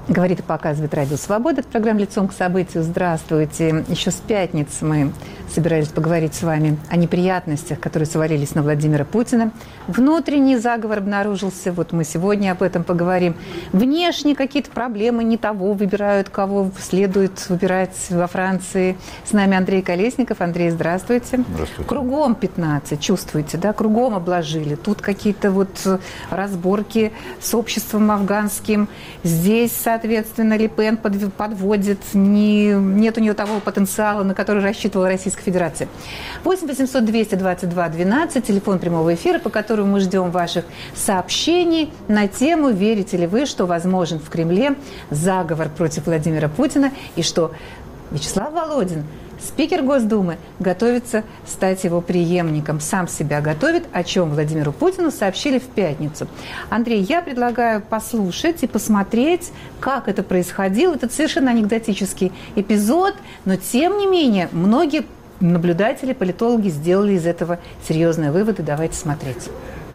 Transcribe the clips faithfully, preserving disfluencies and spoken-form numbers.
Говорит и показывает Радио Свобода. Это программа «Лицом к событию». Здравствуйте. Еще с пятницы мы собирались поговорить с вами о неприятностях, которые свалились на Владимира Путина. Внутренний заговор обнаружился. Вот мы сегодня об этом поговорим. Внешне какие-то проблемы не того выбирают, кого следует выбирать во Франции. С нами Андрей Колесников. Андрей, здравствуйте. Здравствуйте. Кругом пятнадцать, чувствуете, да? Кругом обложили. Тут какие-то вот разборки с обществом афганским. Здесь, соответственно, Ле Пен подводит. Не, нет у нее того потенциала, на который рассчитывала Российская Федерация. восемь восемьсот двести двадцать два двенадцать, телефон прямого эфира, по которому мы ждем ваших сообщений на тему, верите ли вы, что возможен в Кремле заговор против Владимира Путина и что Вячеслав Володин, спикер Госдумы, готовится стать его преемником. Сам себя готовит, о чем Владимиру Путину сообщили в пятницу. Андрей, я предлагаю послушать и посмотреть, как это происходило. Это совершенно анекдотический эпизод, но тем не менее многие наблюдатели, политологи сделали из этого серьезные выводы. Давайте смотреть.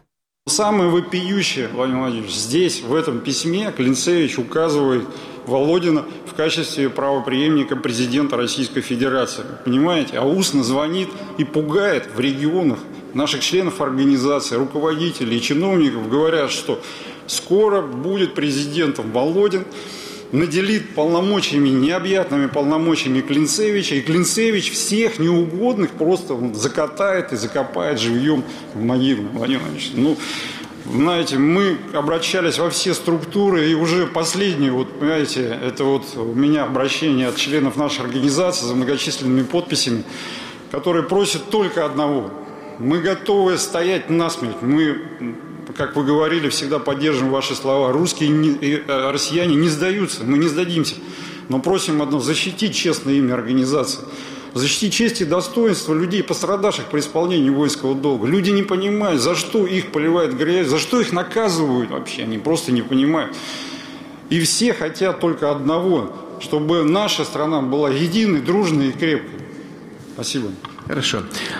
Самое вопиющее, Владимир Владимирович, здесь, в этом письме, Клинцевич указывает Володина в качестве правопреемника президента Российской Федерации. Понимаете? А устно звонит и пугает в регионах наших членов организации, руководителей и чиновников, говорят, что скоро будет президентом Володин, наделит полномочиями, необъятными полномочиями Клинцевича, и Клинцевич всех неугодных просто закатает и закопает живьем в могилу. Владимир Владимирович, ну, знаете, мы обращались во все структуры, и уже последнее, вот, понимаете, это вот у меня обращение от членов нашей организации за многочисленными подписями, которые просят только одного. Мы готовы стоять насмерть. Мы, как вы говорили, всегда поддерживаем ваши слова. Русские и россияне не сдаются, мы не сдадимся. Но просим одно: защитить честное имя организации. Защитить честь и достоинство людей, пострадавших при исполнении воинского долга. Люди не понимают, за что их поливают грязь, за что их наказывают вообще. Они просто не понимают. И все хотят только одного: чтобы наша страна была единой, дружной и крепкой. Спасибо. Хорошо.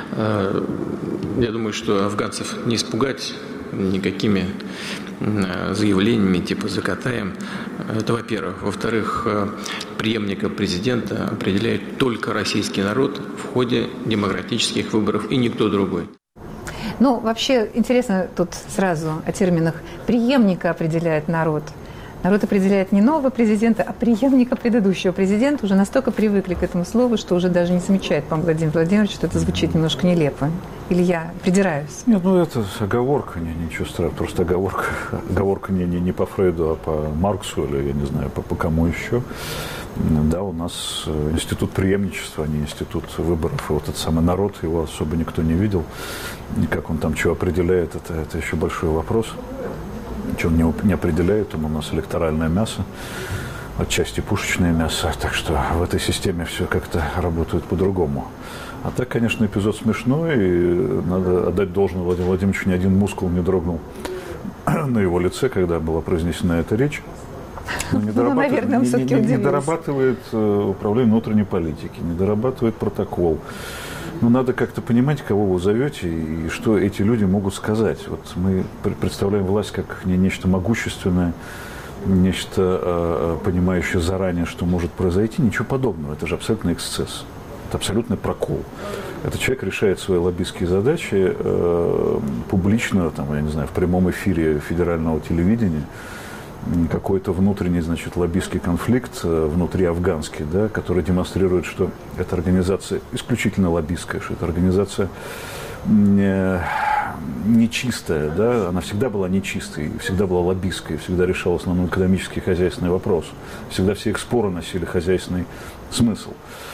Я думаю, что афганцев не испугать никакими заявлениями типа «закатаем». Это во-первых. Во-вторых, преемника президента определяет только российский народ в ходе демократических выборов и никто другой. Ну, вообще, интересно тут сразу о терминах. Преемника определяет народ. Народ определяет не нового президента, а преемника предыдущего президента. Уже настолько привыкли к этому слову, что уже даже не замечает, по-моему, Владимир Владимирович, что это звучит немножко нелепо. Или я придираюсь? Нет, ну это оговорка, не, ничего страшного. Просто оговорка, оговорка не, не, не по Фрейду, а по Марксу или, я не знаю, по, по кому еще. Да, у нас институт преемничества, а не институт выборов. И вот этот самый народ, его особо никто не видел. И как он там что определяет, это, это еще большой вопрос. Что он не, не определяет, там у нас электоральное мясо, отчасти пушечное мясо, так что в этой системе все как-то работает по-другому. А так, конечно, эпизод смешной, и надо отдать должное Владимиру Владимировичу, ни один мускул не дрогнул на его лице, когда была произнесена эта речь. Но не, ну, наверное, он все-таки не, не, не дорабатывает управление внутренней политики, не дорабатывает протокол. Но надо как-то понимать, кого вы зовете и что эти люди могут сказать. Вот мы представляем власть как не нечто могущественное, нечто э, понимающее заранее, что может произойти. Ничего подобного. Это же абсолютный эксцесс. Это абсолютный прокол. Этот человек решает свои лоббистские задачи э, публично, там, я не знаю, в прямом эфире федерального телевидения. Какой-то внутренний, значит, лоббистский конфликт внутри афганский, да, который демонстрирует, что эта организация исключительно лоббистская, что эта организация не, нечистая, да, она всегда была нечистой, всегда была лоббистской, всегда решала в основном экономический и хозяйственный вопрос, всегда все их споры носили хозяйственный смысл.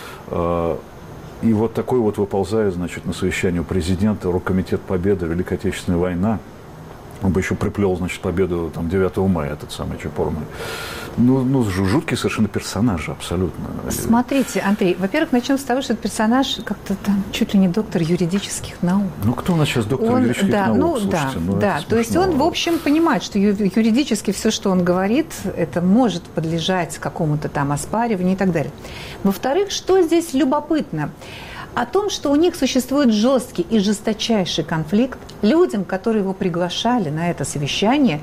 И вот такой вот выползает, значит, на совещание у президента, Оргкомитет Победы, Великая Отечественная война. Он бы еще приплел, значит, победу там, девятого мая, этот самый Чапорный. Ну, ну, жуткий совершенно персонаж, абсолютно. Смотрите, Андрей, во-первых, начнем с того, что этот персонаж как-то там чуть ли не доктор юридических наук. Ну, кто у нас сейчас доктор он, юридических да, наук? Ну, Слушайте, да, ну, да. То есть он, в общем, понимает, что юридически все, что он говорит, это может подлежать какому-то там оспариванию и так далее. Во-вторых, что здесь любопытно? О том, что у них существует жесткий и жесточайший конфликт, людям, которые его приглашали на это совещание,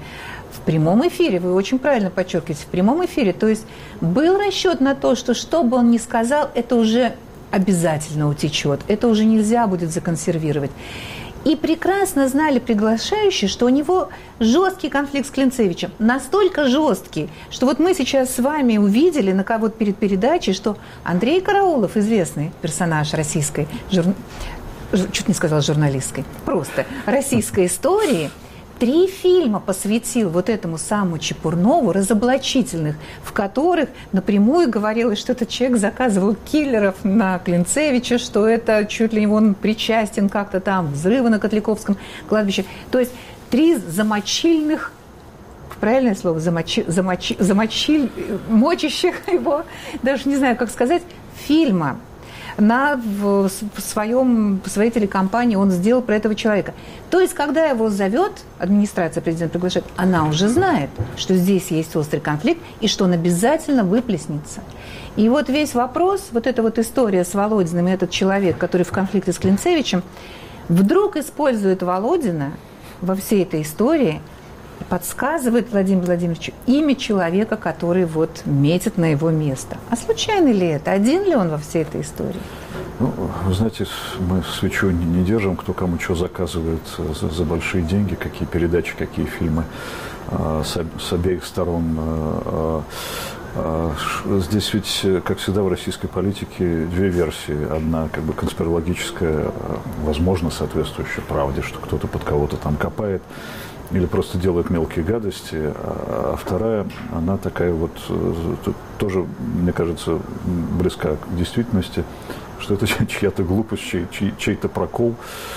В прямом эфире, вы очень правильно подчеркиваете, в прямом эфире. То есть был расчет на то, что что бы он ни сказал, это уже обязательно утечет, это уже нельзя будет законсервировать. И прекрасно знали приглашающие, что у него жесткий конфликт с Клинцевичем. Настолько жесткий, что вот мы сейчас с вами увидели на кого-то перед передачей, что Андрей Караулов, известный персонаж российской, жур... чуть не сказала журналистской, просто российской истории, три фильма посвятил вот этому самому Чепурнову, разоблачительных, в которых напрямую говорилось, что этот человек заказывал киллеров на Клинцевича, что это чуть ли не он причастен как-то там, взрывы на Котляковском кладбище. То есть три замочильных, правильное слово, замочи, замочи, замочиль, мочащих его, даже не знаю, как сказать, фильма. На, в, в, своем, в своей телекомпании он сделал про этого человека. То есть, когда его зовет, администрация президента приглашает, она уже знает, что здесь есть острый конфликт и что он обязательно выплеснется. И вот весь вопрос, вот эта вот история с Володиным и этот человек, который в конфликте с Клинцевичем, вдруг использует Володина во всей этой истории, подсказывает Владимиру Владимировичу имя человека, который вот метит на его место. А случайно ли это? Один ли он во всей этой истории? Ну, вы знаете, мы свечу не, не держим, кто кому что заказывает за, за большие деньги, какие передачи, какие фильмы э, с, с обеих сторон. Э, э, здесь ведь, как всегда в российской политике, две версии. Одна как бы конспирологическая, возможно, соответствующая правде, что кто-то под кого-то там копает, или просто делает мелкие гадости, а вторая, она такая вот, тоже, мне кажется, близка к действительности, что это чья-то глупость, чей, чей, чей-то прокол,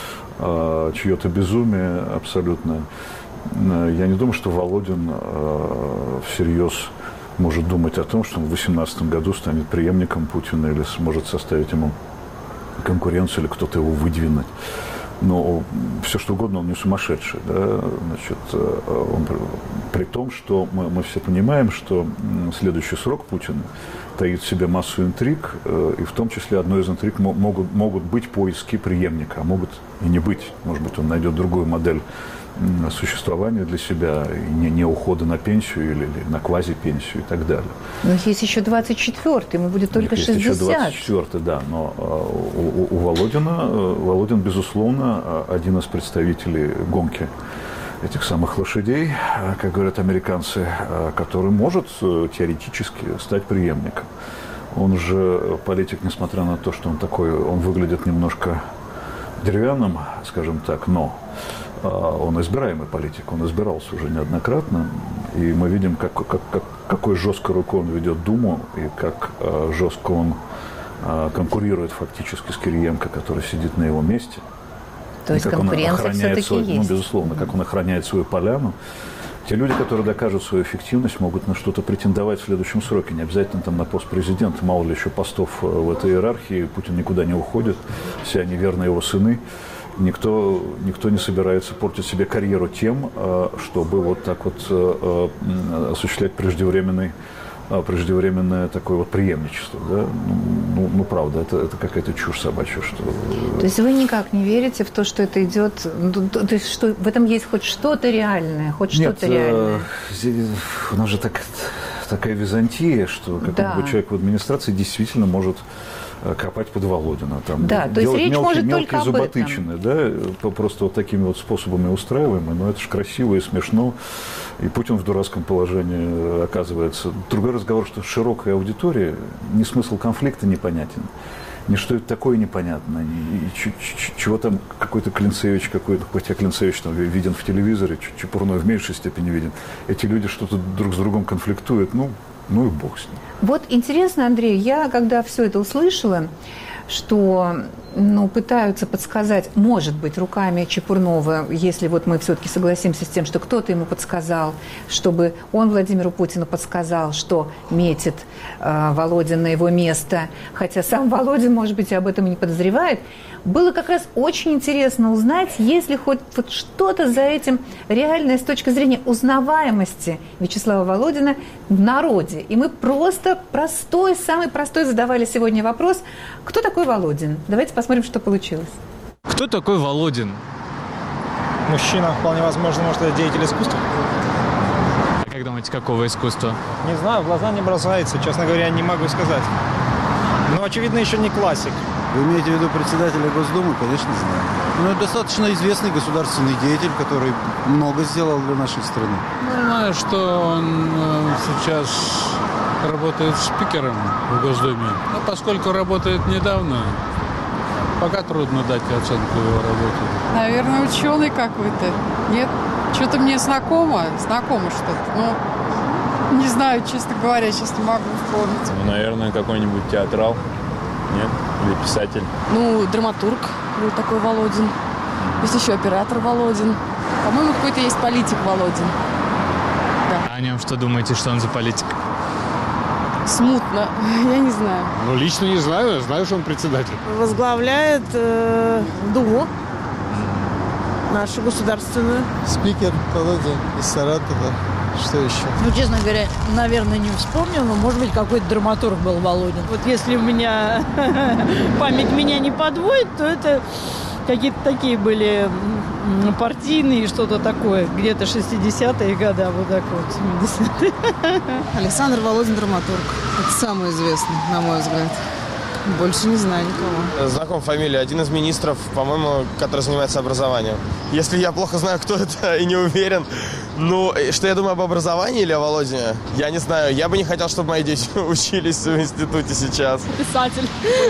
чье-то безумие абсолютно. Я не думаю, что Володин всерьез может думать о том, что он в две тысячи восемнадцатом году станет преемником Путина или сможет составить ему конкуренцию, или кто-то его выдвинуть. Но все что угодно, он не сумасшедший. Да? Значит, он, при том, что мы, мы все понимаем, что следующий срок Путина таит в себе массу интриг, и в том числе одной из интриг могут, могут быть поиски преемника, а могут и не быть. Может быть, он найдет другую модель существования для себя, и не, не ухода на пенсию или, или на квазипенсию и так далее. Но есть еще двадцать четвёртый, ему будет только есть шестьдесят. Есть еще двадцать четвёртый, да, но у, у, у Володина, Володин, безусловно, один из представителей гонки этих самых лошадей, как говорят американцы, который может теоретически стать преемником. Он же политик, несмотря на то, что он такой, он выглядит немножко деревянным, скажем так, но он избираемый политик, он избирался уже неоднократно, и мы видим, как, как, как, какой жесткой рукой он ведет Думу, и как э, жестко он э, конкурирует фактически с Кириенко, который сидит на его месте. То есть конкуренция все-таки свой, есть. Ну, безусловно, mm-hmm. как он охраняет свою поляну. Те люди, которые докажут свою эффективность, могут на что-то претендовать в следующем сроке. Не обязательно там на пост президента, мало ли еще постов в этой иерархии. Путин никуда не уходит, все они верны его сыны. Никто, никто не собирается портить себе карьеру тем, чтобы вот так вот осуществлять преждевременный, преждевременное такое вот преемничество. Да? Ну, ну, правда, это, это какая-то чушь собачья. Что... То есть вы никак не верите в то, что это идет, то есть что в этом есть хоть что-то реальное, хоть Нет, что-то реальное? Здесь, у нас же так, такая Византия, что какой-нибудь да. человек в администрации действительно может копать под Володина. Там, да, то есть речь мелкие, может мелкие только зуботычины, об этом. Да, просто вот такими вот способами устраиваемые, но это же красиво и смешно, и Путин в дурацком положении оказывается. Другой разговор, что широкая аудитория, ни смысл конфликта непонятен, ни что это такое непонятно, и, и, чего там какой-то Клинцевич, какой-то, хотя Клинцевич там виден в телевизоре, Чепурной в меньшей степени виден, эти люди что-то друг с другом конфликтуют, ну, ну и бог с ним. Вот интересно, Андрей, я когда все это услышала, что ну, пытаются подсказать, может быть, руками Чепурнова, если вот мы все-таки согласимся с тем, что кто-то ему подсказал, чтобы он Владимиру Путину подсказал, что метит э, Володин на его место, хотя сам Володин, может быть, и об этом и не подозревает. Было как раз очень интересно узнать, есть ли хоть вот что-то за этим реальное с точки зрения узнаваемости Вячеслава Володина в народе. И мы просто простой, самый простой задавали сегодня вопрос, кто такой Володин? Давайте посмотрим, что получилось. Кто такой Володин? Мужчина, вполне возможно, может, это деятель искусства. Как думаете, какого искусства? Не знаю, в глаза не бросается, честно говоря, не могу сказать. Но, очевидно, еще не классик. Вы имеете в виду председателя Госдумы? Конечно, знаю. Но это достаточно известный государственный деятель, который много сделал для нашей страны. Ну, знаю, что он сейчас работает спикером в Госдуме. Но поскольку работает недавно, пока трудно дать оценку его работе. Наверное, ученый какой-то. Нет? Что-то мне знакомо. Знакомо что-то. Ну, не знаю, честно говоря, сейчас не могу вспомнить. Ну, наверное, какой-нибудь театрал. Нет? Или писатель. Ну, драматург был такой Володин. Есть еще оператор Володин. По-моему, какой-то есть политик Володин. Да. А о нем что думаете, что он за политик? Смутно. Я не знаю. Ну, лично не знаю. Знаю, что он председатель. Возглавляет э, Думу. Нашу государственную. Спикер Володя из Саратова. Что еще? Ну, честно говоря, наверное, не вспомню, но, может быть, какой-то драматург был Володин. Вот если у меня память меня не подводит, то это какие-то такие были партийные, что-то такое. Где-то шестидесятые годы, а вот так вот, семидесятые. Александр Володин, драматург. Это самый известный, на мой взгляд. Больше не знаю никого. Знаком фамилия. Один из министров, по-моему, который занимается образованием. Если я плохо знаю, кто это, и не уверен, ну, что я думаю об образовании или о Володе, я не знаю. Я бы не хотел, чтобы мои дети учились в институте сейчас. Писатель.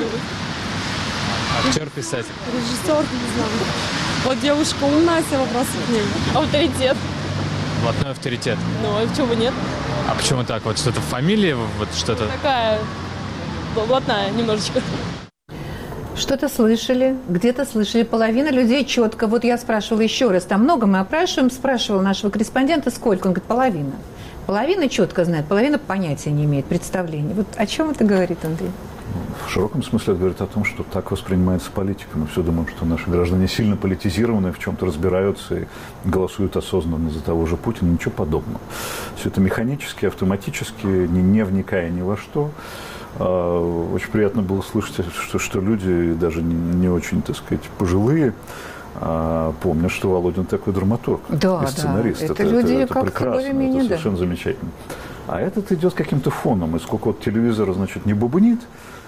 Актер-писатель. Режиссер, не знаю. Вот девушка умная, все вопросы к ней. Авторитет. Блатной авторитет. Ну, а почему нет? А почему так? Вот что-то в фамилии? Вот что-то... Такая... блатная немножечко. Что-то слышали, где-то слышали. Половина людей четко. Вот я спрашивала еще раз, там много мы опрашиваем, спрашивала нашего корреспондента, сколько. Он говорит, половина. Половина четко знает, половина понятия не имеет, представления. Вот о чем это говорит, Андрей? В широком смысле это говорит о том, что так воспринимается политика. Мы все думаем, что наши граждане сильно политизированы, в чем-то разбираются и голосуют осознанно за того же Путина. Ничего подобного. Все это механически, автоматически, не, не вникая ни во что. Очень приятно было слышать, что, что люди, даже не, не очень, так сказать, пожилые, помнят, что Володин такой драматург да, и сценарист. Да. Это, это, люди это, это прекрасно, это совершенно да. замечательно. А этот идет каким-то фоном. И сколько вот телевизора, значит, не бубнит,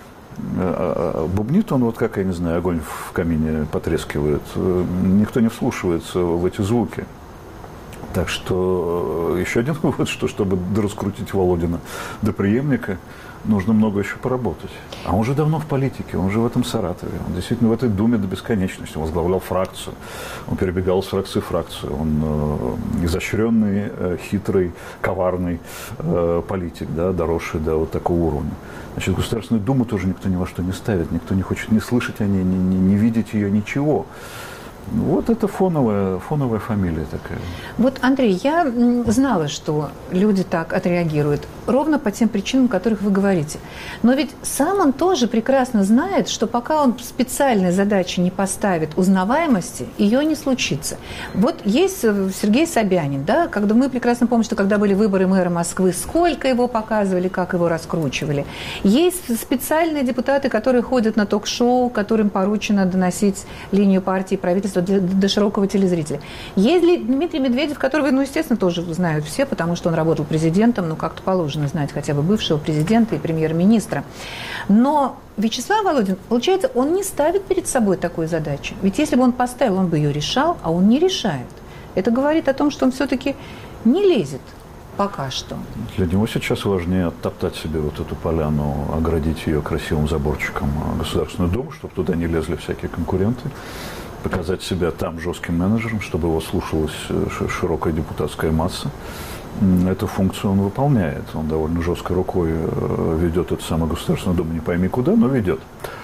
а бубнит он, вот как, я не знаю, огонь в камине потрескивает. Никто не вслушивается в эти звуки. Так что еще один вывод, что чтобы раскрутить Володина до преемника, нужно много еще поработать. А он же давно в политике, он же в этом Саратове. Он действительно в этой Думе до бесконечности. Он возглавлял фракцию. Он перебегал с фракции в фракцию. Он э, изощренный, э, хитрый, коварный э, политик, да, доросший до вот такого уровня. Значит, Государственную Думу тоже никто ни во что не ставит. Никто не хочет ни слышать о ней, ни, ни, ни видеть ее, ничего. Вот это фоновая, фоновая фамилия такая. Вот, Андрей, я знала, что люди так отреагируют, ровно по тем причинам, о которых вы говорите. Но ведь сам он тоже прекрасно знает, что пока он специальной задачи не поставит узнаваемости, ее не случится. Вот есть Сергей Собянин, да, когда мы прекрасно помним, что когда были выборы мэра Москвы, сколько его показывали, как его раскручивали. Есть специальные депутаты, которые ходят на ток-шоу, которым поручено доносить линию партии и правительства до широкого телезрителя. Есть ли Дмитрий Медведев, которого, ну, естественно, тоже знают все, потому что он работал президентом, ну, как-то положено знать хотя бы бывшего президента и премьер-министра. Но Вячеслав Володин, получается, он не ставит перед собой такой задачи. Ведь если бы он поставил, он бы ее решал, а он не решает. Это говорит о том, что он все-таки не лезет пока что. Для него сейчас важнее оттоптать себе вот эту поляну, оградить ее красивым заборчиком Государственную Думу, чтобы туда не лезли всякие конкуренты, показать себя там жестким менеджером, чтобы его слушалась широкая депутатская масса. Эту функцию он выполняет. Он довольно жесткой рукой ведет эту самую Государственную Думу, не пойми куда, но ведет.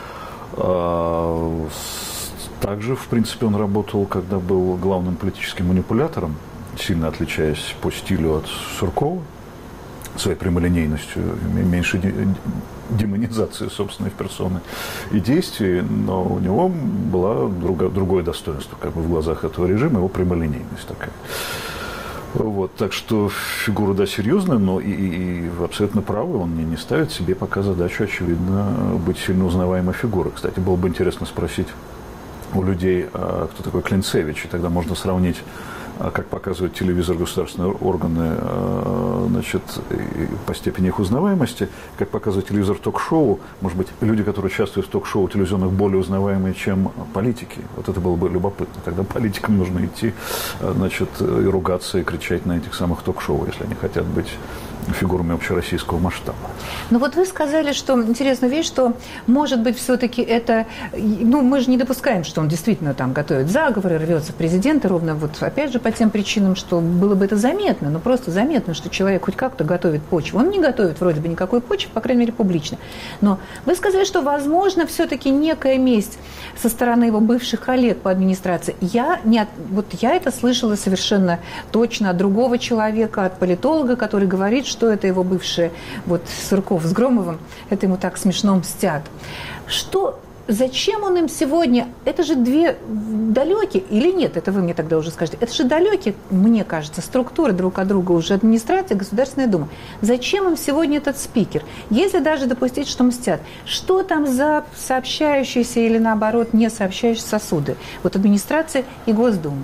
Также, в принципе, он работал, когда был главным политическим манипулятором, сильно отличаясь по стилю от Суркова, своей прямолинейностью, меньше демонизации собственной персоны и действий, но у него было друго, другое достоинство, как бы в глазах этого режима, его прямолинейность такая. Вот, так что фигура, да, серьезная, но и, и, и абсолютно правый, он не, не ставит себе пока задачу, очевидно, быть сильно узнаваемой фигурой. Кстати, было бы интересно спросить у людей, кто такой Клинцевич, и тогда можно сравнить как показывает телевизор, государственные органы, значит, по степени их узнаваемости, как показывает телевизор, ток-шоу, может быть, люди, которые участвуют в ток-шоу телевизионных, более узнаваемые, чем политики. Вот это было бы любопытно. Тогда политикам нужно идти, значит, и ругаться, и кричать на этих самых ток-шоу, если они хотят быть фигурами общероссийского масштаба. Ну вот вы сказали, что интересная вещь, что, может быть, все-таки это... Ну, мы же не допускаем, что он действительно там готовит заговоры, рвется в президенты, ровно вот опять же по тем причинам, что было бы это заметно, но просто заметно, что человек хоть как-то готовит почву. Он не готовит вроде бы никакой почвы, по крайней мере, публично. Но вы сказали, что, возможно, все-таки некая месть со стороны его бывших коллег по администрации. Я, не от... вот я это слышала совершенно точно от другого человека, от политолога, который говорит, что что это его бывшие, вот Сурков с Громовым, это ему так смешно мстят. Что, зачем он им сегодня, это же две далекие, или нет, это вы мне тогда уже скажете, это же далекие, мне кажется, структуры друг от друга уже администрация, Государственная Дума. Зачем им сегодня этот спикер? Если даже допустить, что мстят, что там за сообщающиеся или наоборот не сообщающиеся сосуды? Вот администрация и Госдума.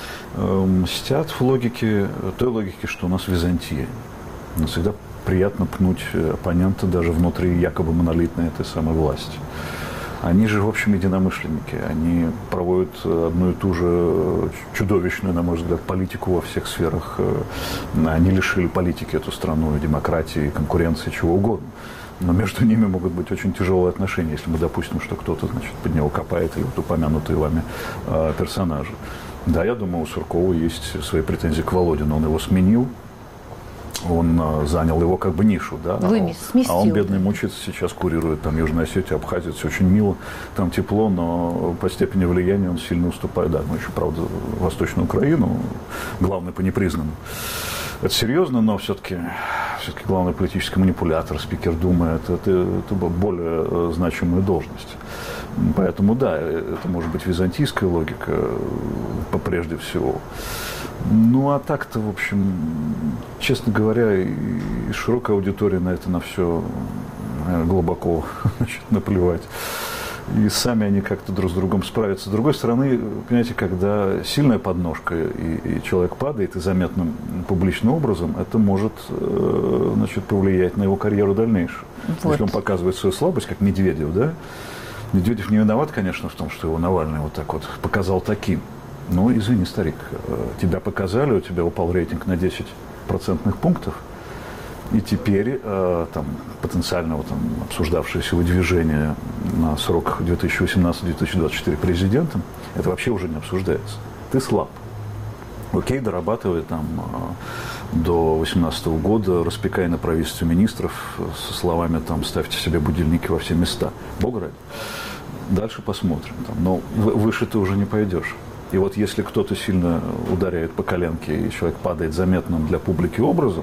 Мстят в логике, той логике, что у нас Византия. Но всегда приятно пнуть оппонента даже внутри якобы монолитной этой самой власти. Они же, в общем, единомышленники. Они проводят одну и ту же чудовищную, на мой взгляд, политику во всех сферах. Они лишили политики эту страну, демократии, конкуренции, чего угодно. Но между ними могут быть очень тяжелые отношения, если мы допустим, что кто-то, значит, под него копает, или вот упомянутые вами э, персонажи. Да, я думаю, у Суркова есть свои претензии к Володину. Он его сменил. Он а, занял его как бы нишу, да, Вымес, сместил, а он, бедный, да. мучается, сейчас курирует там Южную Осетию, Абхазию, все очень мило, там тепло, но по степени влияния он сильно уступает, да, ну еще, правда, Восточную Украину, главный по непризнанным. Это серьезно, но все-таки, все-таки главный политический манипулятор, спикер Думы, это, это, это более значимая должность. Поэтому, да, это может быть византийская логика, прежде всего. Ну, а так-то, в общем, честно говоря, и широкая аудитория на это на все глубоко, значит, наплевать. И сами они как-то друг с другом справятся. С другой стороны, понимаете, когда сильная подножка, и, и человек падает, и заметным публичным образом, это может, значит, повлиять на его карьеру дальнейшую. Вот. Если он показывает свою слабость, как Медведев, да? Медведев не виноват, конечно, в том, что его Навальный вот так вот показал таким. Ну, извини, старик, тебя показали, у тебя упал рейтинг на десять процентных пунктов, и теперь э, там, потенциально там, обсуждавшееся выдвижение на срок две тысячи восемнадцатый — две тысячи двадцать четвёртый президентом, это вообще уже не обсуждается. Ты слаб. Окей, дорабатывай там э, до две тысячи восемнадцатого года, распекай на правительстве министров со словами там «ставьте себе будильники во все места». Бог ради. Дальше посмотрим. Там, но выше ты уже не пойдешь. И вот если кто-то сильно ударяет по коленке, и человек падает заметным для публики образом,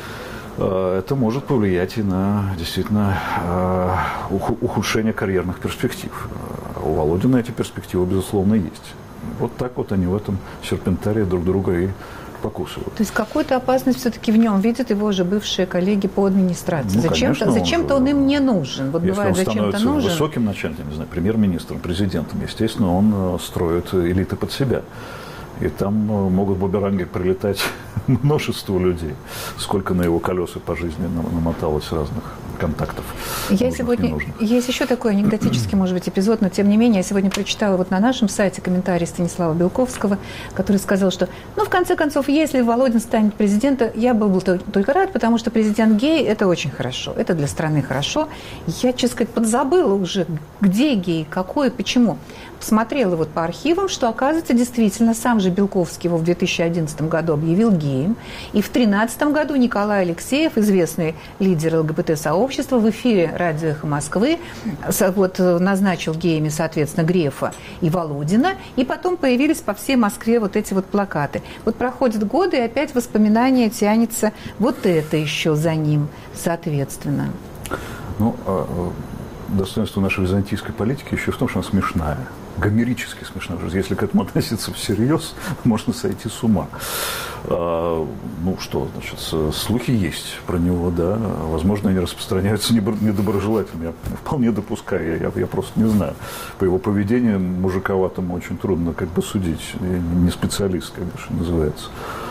это может повлиять и на действительно ухудшение карьерных перспектив. У Володина эти перспективы, безусловно, есть. Вот так вот они в этом серпентарии друг друга и покусывают. То есть какую-то опасность все-таки в нем видят его же бывшие коллеги по администрации. Ну, зачем-то, он зачем-то он, он им не нужен. Вот если бывает, он зачем-то становится нужен. высоким начальником, не знаю, премьер-министром, президентом, естественно, он строит элиты под себя. И там могут бумеранги прилетать множество людей. Сколько на его колеса по жизни намоталось разных контактов. Я сегодня... Есть еще такой анекдотический, может быть, эпизод, но тем не менее, я сегодня прочитала вот на нашем сайте комментарий Станислава Белковского, который сказал, что, ну, в конце концов, если Володин станет президентом, я был бы только рад, потому что президент гей – это очень хорошо, это для страны хорошо. Я, честно сказать, подзабыла уже, где гей, какой, почему. Смотрела вот по архивам, что, оказывается, действительно, сам же Белковский его в две тысячи одиннадцатом году объявил геем. И в две тысячи тринадцатом году Николай Алексеев, известный лидер ЛГБТ-сообщества, в эфире «Радио Эхо Москвы» вот, назначил геями, соответственно, Грефа и Володина. И потом появились по всей Москве вот эти вот плакаты. Вот проходят годы, и опять воспоминания тянется вот это еще за ним, соответственно. Ну, достоинство нашей византийской политики еще в том, что она смешная. гомерически смешно. Если к этому относиться всерьез, можно сойти с ума. А, ну что, значит, слухи есть про него, да. Возможно, они распространяются недоброжелательно. Я вполне допускаю, я, я просто не знаю. По его поведению мужиковатому очень трудно как бы судить. Я не специалист, конечно, называется.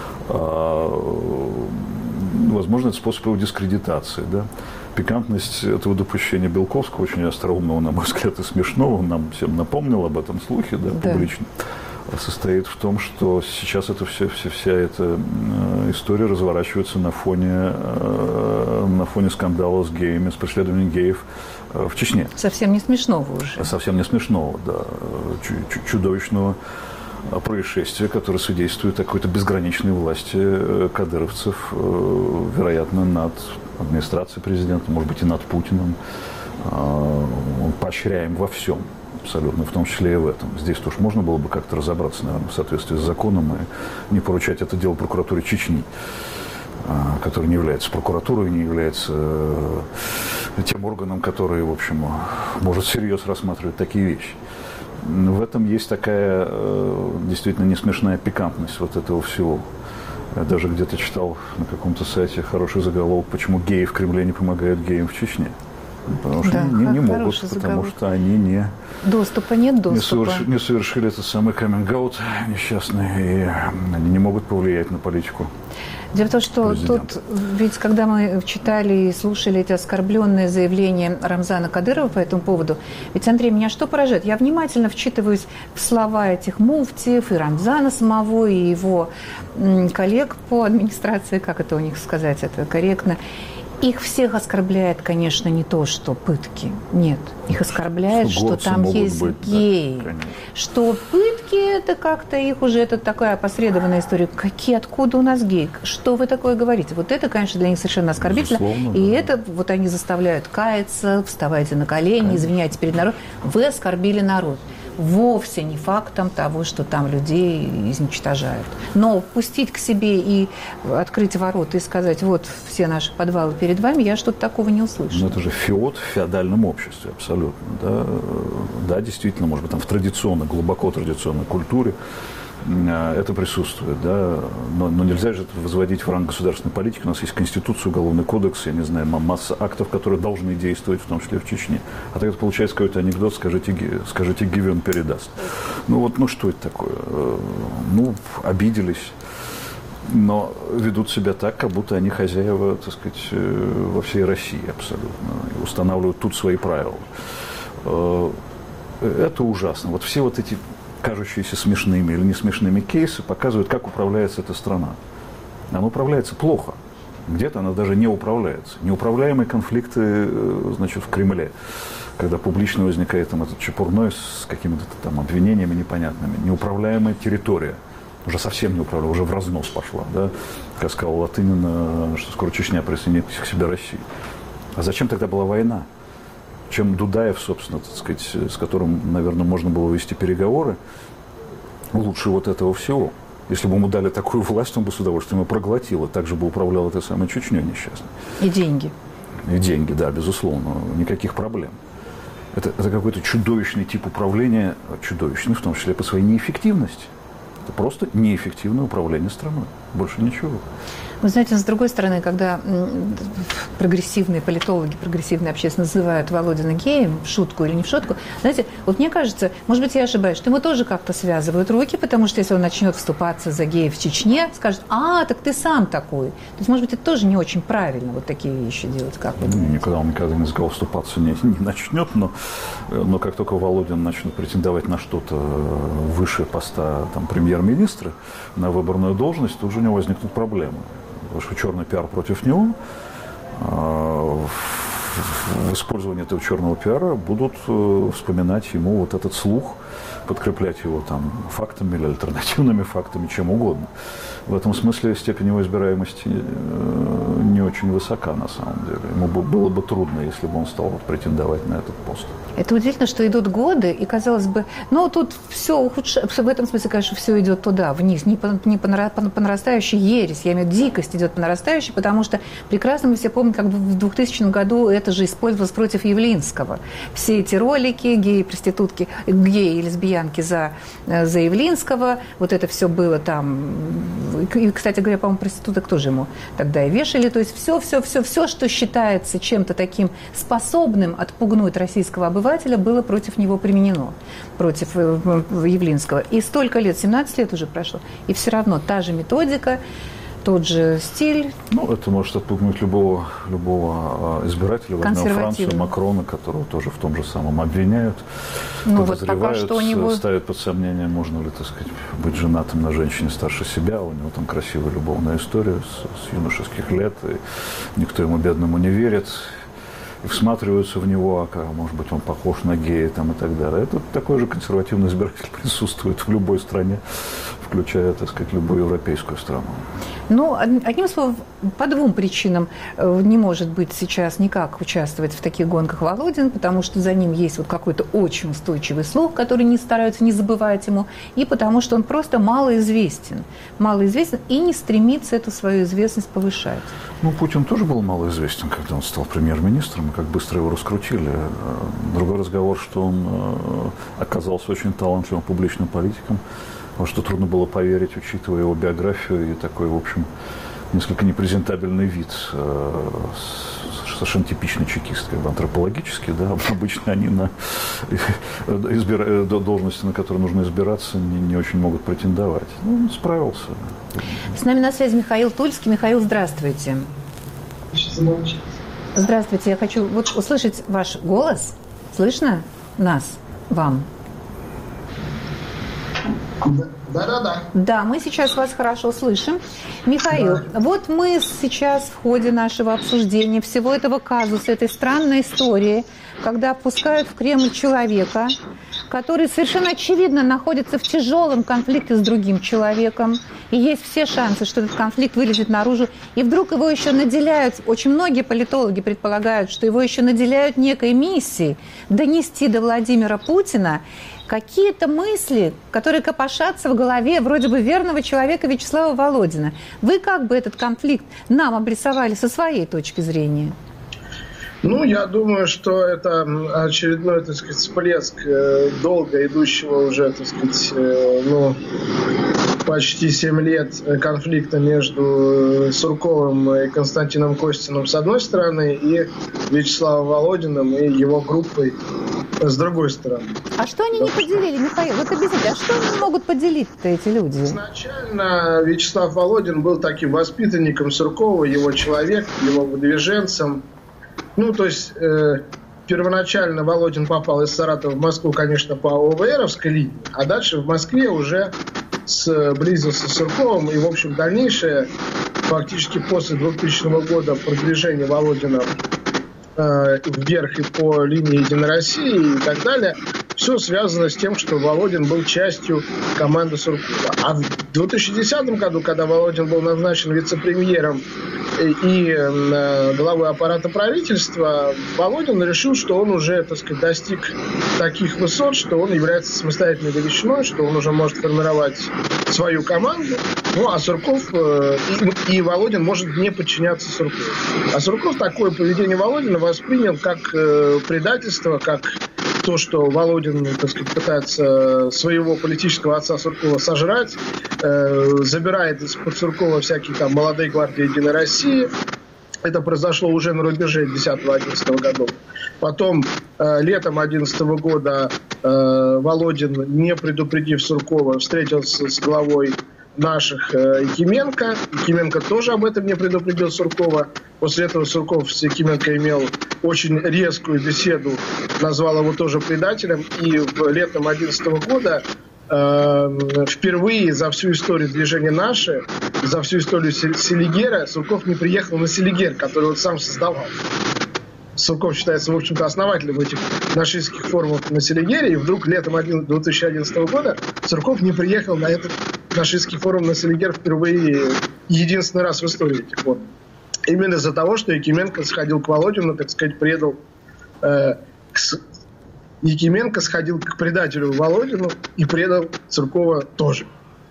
А, возможно, это способ его дискредитации, да. Пикантность этого допущения Белковского, очень остроумного, на мой взгляд, и смешного, он нам всем напомнил об этом слухе, да, да. публично, состоит в том, что сейчас это все, все, вся эта история разворачивается на фоне, на фоне скандала с геями, с преследованием геев в Чечне. Совсем не смешного уже. Совсем не смешного, да. Чудовищного происшествия, которое свидетельствует о какой-то безграничной власти кадыровцев, вероятно, над администрацией президента, может быть, и над Путиным. Он поощряем во всем, абсолютно, в том числе и в этом. Здесь тоже можно было бы как-то разобраться, наверное, в соответствии с законом и не поручать это дело прокуратуре Чечни, который не является прокуратурой, не является тем органом, который, в общем, может всерьез рассматривать такие вещи. В этом есть такая действительно несмешная пикантность вот этого всего. Я даже где-то читал на каком-то сайте хороший заголовок, почему геи в Кремле не помогают геям в Чечне. Потому что да, не, не могут, потому заголовок. Что они не... Доступа нет, доступа. Не, соверш, не совершили этот самый каминг-аут несчастный, и они не могут повлиять на политику. Дело в том, что президента. Тут, ведь когда мы читали и слушали эти оскорбленные заявления Рамзана Кадырова по этому поводу, ведь, Андрей, меня что поражает? Я внимательно вчитываюсь в слова этих муфтиев, и Рамзана самого, и его коллег по администрации, как это у них сказать, это корректно. Их всех оскорбляет, конечно, не то, что пытки. Нет. Их оскорбляет, что, что там есть быть, геи. Да, что пытки, это как-то их уже, это такая опосредованная история. Какие, откуда у нас геи? Что вы такое говорите? Вот это, конечно, для них совершенно оскорбительно. Безусловно, и да. это вот они заставляют каяться, вставайте на колени, конечно. Извиняйтесь перед народом. Вы оскорбили народ. Вовсе не фактом того, что там людей изничтожают. Но пустить к себе и открыть ворота и сказать, вот все наши подвалы перед вами, я что-то такого не услышала. Ну, это же феод в феодальном обществе, абсолютно. Да, да, действительно, может быть, там в традиционной, глубоко традиционной культуре это присутствует, да, но, но нельзя же это возводить в ранг государственной политики. У нас есть Конституция, Уголовный кодекс, я не знаю, масса актов, которые должны действовать, в том числе в Чечне. А так это получается какой-то анекдот, скажите, скажите Гивен передаст. Ну вот, ну что это такое? Ну, обиделись, но ведут себя так, как будто они хозяева, так сказать, во всей России абсолютно, и устанавливают тут свои правила. Это ужасно. Вот все вот эти кажущиеся смешными или не смешными кейсы показывают, как управляется эта страна. Она управляется плохо. Где-то она даже не управляется. Неуправляемые конфликты, значит, в Кремле, когда публично возникает там этот чепурной с какими-то там обвинениями непонятными. Неуправляемая территория. Уже совсем не управляемая, уже в разнос пошла. Да? Как сказал Латынин, что скоро Чечня присоединится к себе России. А зачем тогда была война? Чем Дудаев, собственно, так сказать, с которым, наверное, можно было вести переговоры, лучше вот этого всего. Если бы ему дали такую власть, он бы с удовольствием ее проглотил, и также бы управлял этой самой Чечней несчастной. И деньги. И деньги, да, безусловно, никаких проблем. Это, это какой-то чудовищный тип управления, чудовищный, в том числе по своей неэффективности. Это просто неэффективное управление страной, больше ничего. Вы знаете, с другой стороны, когда прогрессивные политологи, прогрессивные общественности называют Володина геем, в шутку или не в шутку, знаете, вот мне кажется, может быть, я ошибаюсь, что ему тоже как-то связывают руки, потому что если он начнет вступаться за геев в Чечне, скажет, а, так ты сам такой. То есть, может быть, это тоже не очень правильно, вот такие вещи делать, как вы думаете? Никогда он никогда не сказал, вступаться не, не начнет, но, но как только Володин начнет претендовать на что-то выше поста там, премьер-министра, на выборную должность, тут же у него возникнут проблемы. Потому что черный пиар против него, в использовании этого черного пиара будут вспоминать ему вот этот слух, подкреплять его там фактами или альтернативными фактами, чем угодно. В этом смысле степень его избираемости не очень высока на самом деле. Ему было бы трудно, если бы он стал вот претендовать на этот пост. Это удивительно, что идут годы, и, казалось бы, ну, тут все ухудшается. В этом смысле, конечно, все идет туда, вниз, не по, не по, по нарастающей ересь. Я имею в виду, дикость идет по нарастающей, потому что прекрасно мы все помним, как в двухтысячном году это же использовалось против Явлинского. Все эти ролики, геи-проститутки, геи и лесбиянки за, за Явлинского, вот это все было там. И, кстати говоря, по-моему, проституток тоже ему тогда и вешали. То есть все, все, все, все, что считается чем-то таким способным отпугнуть российского обывателя, было против него применено, против Явлинского. И столько лет, семнадцать лет уже прошло, и все равно та же методика, тот же стиль. Ну, это может отпугнуть любого, любого избирателя. Возьмем Францию, Макрона, которого тоже в том же самом обвиняют, ну, подозревают, вот него... ставят под сомнение, можно ли, так сказать, быть женатым на женщине старше себя. У него там красивая любовная история с, с юношеских лет, и никто ему, бедному, не верит. И всматриваются в него, а может быть, он похож на гея там, и так далее. Это такой же консервативный избиратель присутствует в любой стране, включая, так сказать, любую европейскую страну. Ну, одним словом, по двум причинам не может быть сейчас никак участвовать в таких гонках Володин, потому что за ним есть вот какой-то очень устойчивый слух, который не стараются не забывать ему, и потому что он просто малоизвестен. Малоизвестен и не стремится эту свою известность повышать. Ну, Путин тоже был малоизвестен, когда он стал премьер-министром, и как быстро его раскрутили. Другой разговор, что он оказался очень талантливым публичным политиком, во что трудно было поверить, учитывая его биографию и такой, в общем, несколько непрезентабельный вид, совершенно типичный чекист, как бы антропологический, да, обычно они на избира... должности, на которые нужно избираться, не, не очень могут претендовать. Ну, он справился. С нами на связи Михаил Тульский. Михаил, здравствуйте. Здравствуйте. Я хочу вот услышать ваш голос. Слышно нас, вам? Да-да-да. Да, мы сейчас вас хорошо слышим. Михаил, да. Вот мы сейчас в ходе нашего обсуждения всего этого казуса, этой странной истории, когда пускают в Кремль человека, который совершенно очевидно находится в тяжелом конфликте с другим человеком, и есть все шансы, что этот конфликт вылезет наружу, и вдруг его еще наделяют, очень многие политологи предполагают, что его еще наделяют некой миссией донести до Владимира Путина какие-то мысли, которые копошатся в голове вроде бы верного человека Вячеслава Володина. Вы как бы этот конфликт нам обрисовали со своей точки зрения? Ну, я думаю, что это очередной, так сказать, всплеск долго идущего уже, так сказать, ну, почти семь лет конфликта между Сурковым и Константином Костиным с одной стороны и Вячеславом Володиным и его группой с другой стороны. А что они не поделили, Михаил? Вот объясните, а что они могут поделить-то, эти люди? Изначально Вячеслав Володин был таким воспитанником Суркова, его человек, его выдвиженцем. Ну, то есть, э, первоначально Володин попал из Саратова в Москву, конечно, по ОВРовской линии, а дальше в Москве уже сблизился с Сурковым, и, в общем, дальнейшее, фактически после двухтысячного года продвижение Володина э, вверх и по линии Единой России и так далее, все связано с тем, что Володин был частью команды Суркова. А в две тысячи десятом году, когда Володин был назначен вице-премьером и э, главой аппарата правительства, Володин решил, что он уже, так сказать, достиг таких высот, что он является самостоятельной величиной, что он уже может формировать свою команду. Ну, а Сурков э, и, и Володин может не подчиняться Суркову. А Сурков такое поведение Володина воспринял как э, предательство, как то, что Володин, так сказать, пытается своего политического отца Суркова сожрать, э, забирает из-под Суркова всякие там молодые гвардии Единой России. Это произошло уже на рубеже десятого-одиннадцатого годов. Потом э, летом одиннадцатого года э, Володин, не предупредив Суркова, встретился с главой наших э, Якименко. Якименко тоже об этом не предупредил Суркова. После этого Сурков с Якименко имел очень резкую беседу, назвал его тоже предателем. И в летом одиннадцатого года э, впервые за всю историю движения «Наши», за всю историю Селигера, Сурков не приехал на Селигер, который он сам создавал. Сурков считается, в общем-то, основателем этих нашистских форумов на Селигере, и вдруг летом две тысячи одиннадцатого года Сурков не приехал на этот нашистский форум на Селигер впервые, единственный раз в истории этих форумов. Именно из-за того, что Якименко сходил к Володину, так сказать, предал... Э, к, Якименко сходил к предателю Володину и предал Суркова тоже.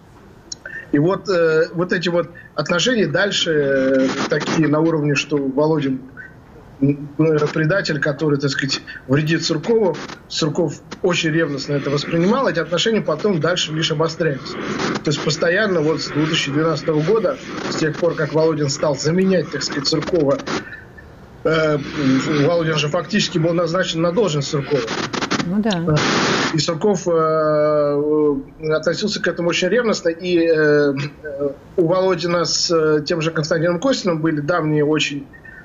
И вот, э, вот эти вот отношения дальше э, такие на уровне, что Володин предатель, который, так сказать, вредит Суркову. Сурков очень ревностно это воспринимал. Эти отношения потом дальше лишь обострялись. То есть постоянно вот с две тысячи двенадцатого года, с тех пор, как Володин стал заменять, так сказать, Суркова, э, Володин же фактически был назначен на должность Суркова. Ну да. И Сурков э, относился к этому очень ревностно. И э, у Володина с э, тем же Константином Костиным были давние очень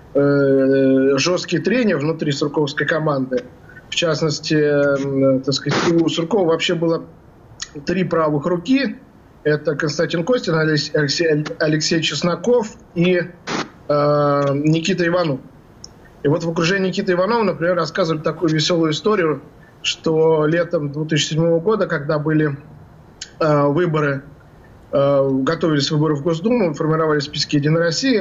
э, жесткие трения внутри сурковской команды. В частности, э, так сказать, у Суркова вообще было три правых руки. Это Константин Костин, Алексей, Алексей Чесноков и э, Никита Иванов. И вот в окружении Никиты Иванова, например, рассказывали такую веселую историю, что летом две тысячи седьмого года, когда были э, выборы, э, готовились выборы в Госдуму, формировали списки «Единой России»,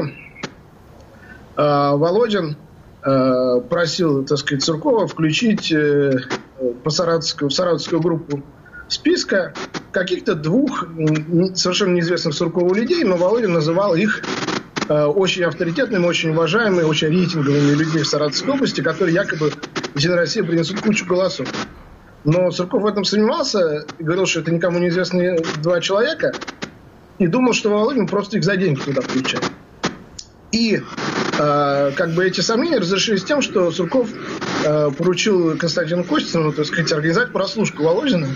э, Володин э, просил, так сказать, Суркова включить э, по саратовскую, в саратовскую группу списка каких-то двух совершенно неизвестных Суркову людей, но Володин называл их э, очень авторитетными, очень уважаемыми, очень рейтинговыми людьми в Саратовской области, которые якобы Единая Россия принесут кучу голосов. Но Сурков в этом сомневался и говорил, что это никому неизвестные два человека, и думал, что Володин просто их за деньги туда включает. И э, как бы эти сомнения разрешились тем, что Сурков э, поручил Константину Костину, так сказать, организовать прослушку Володина.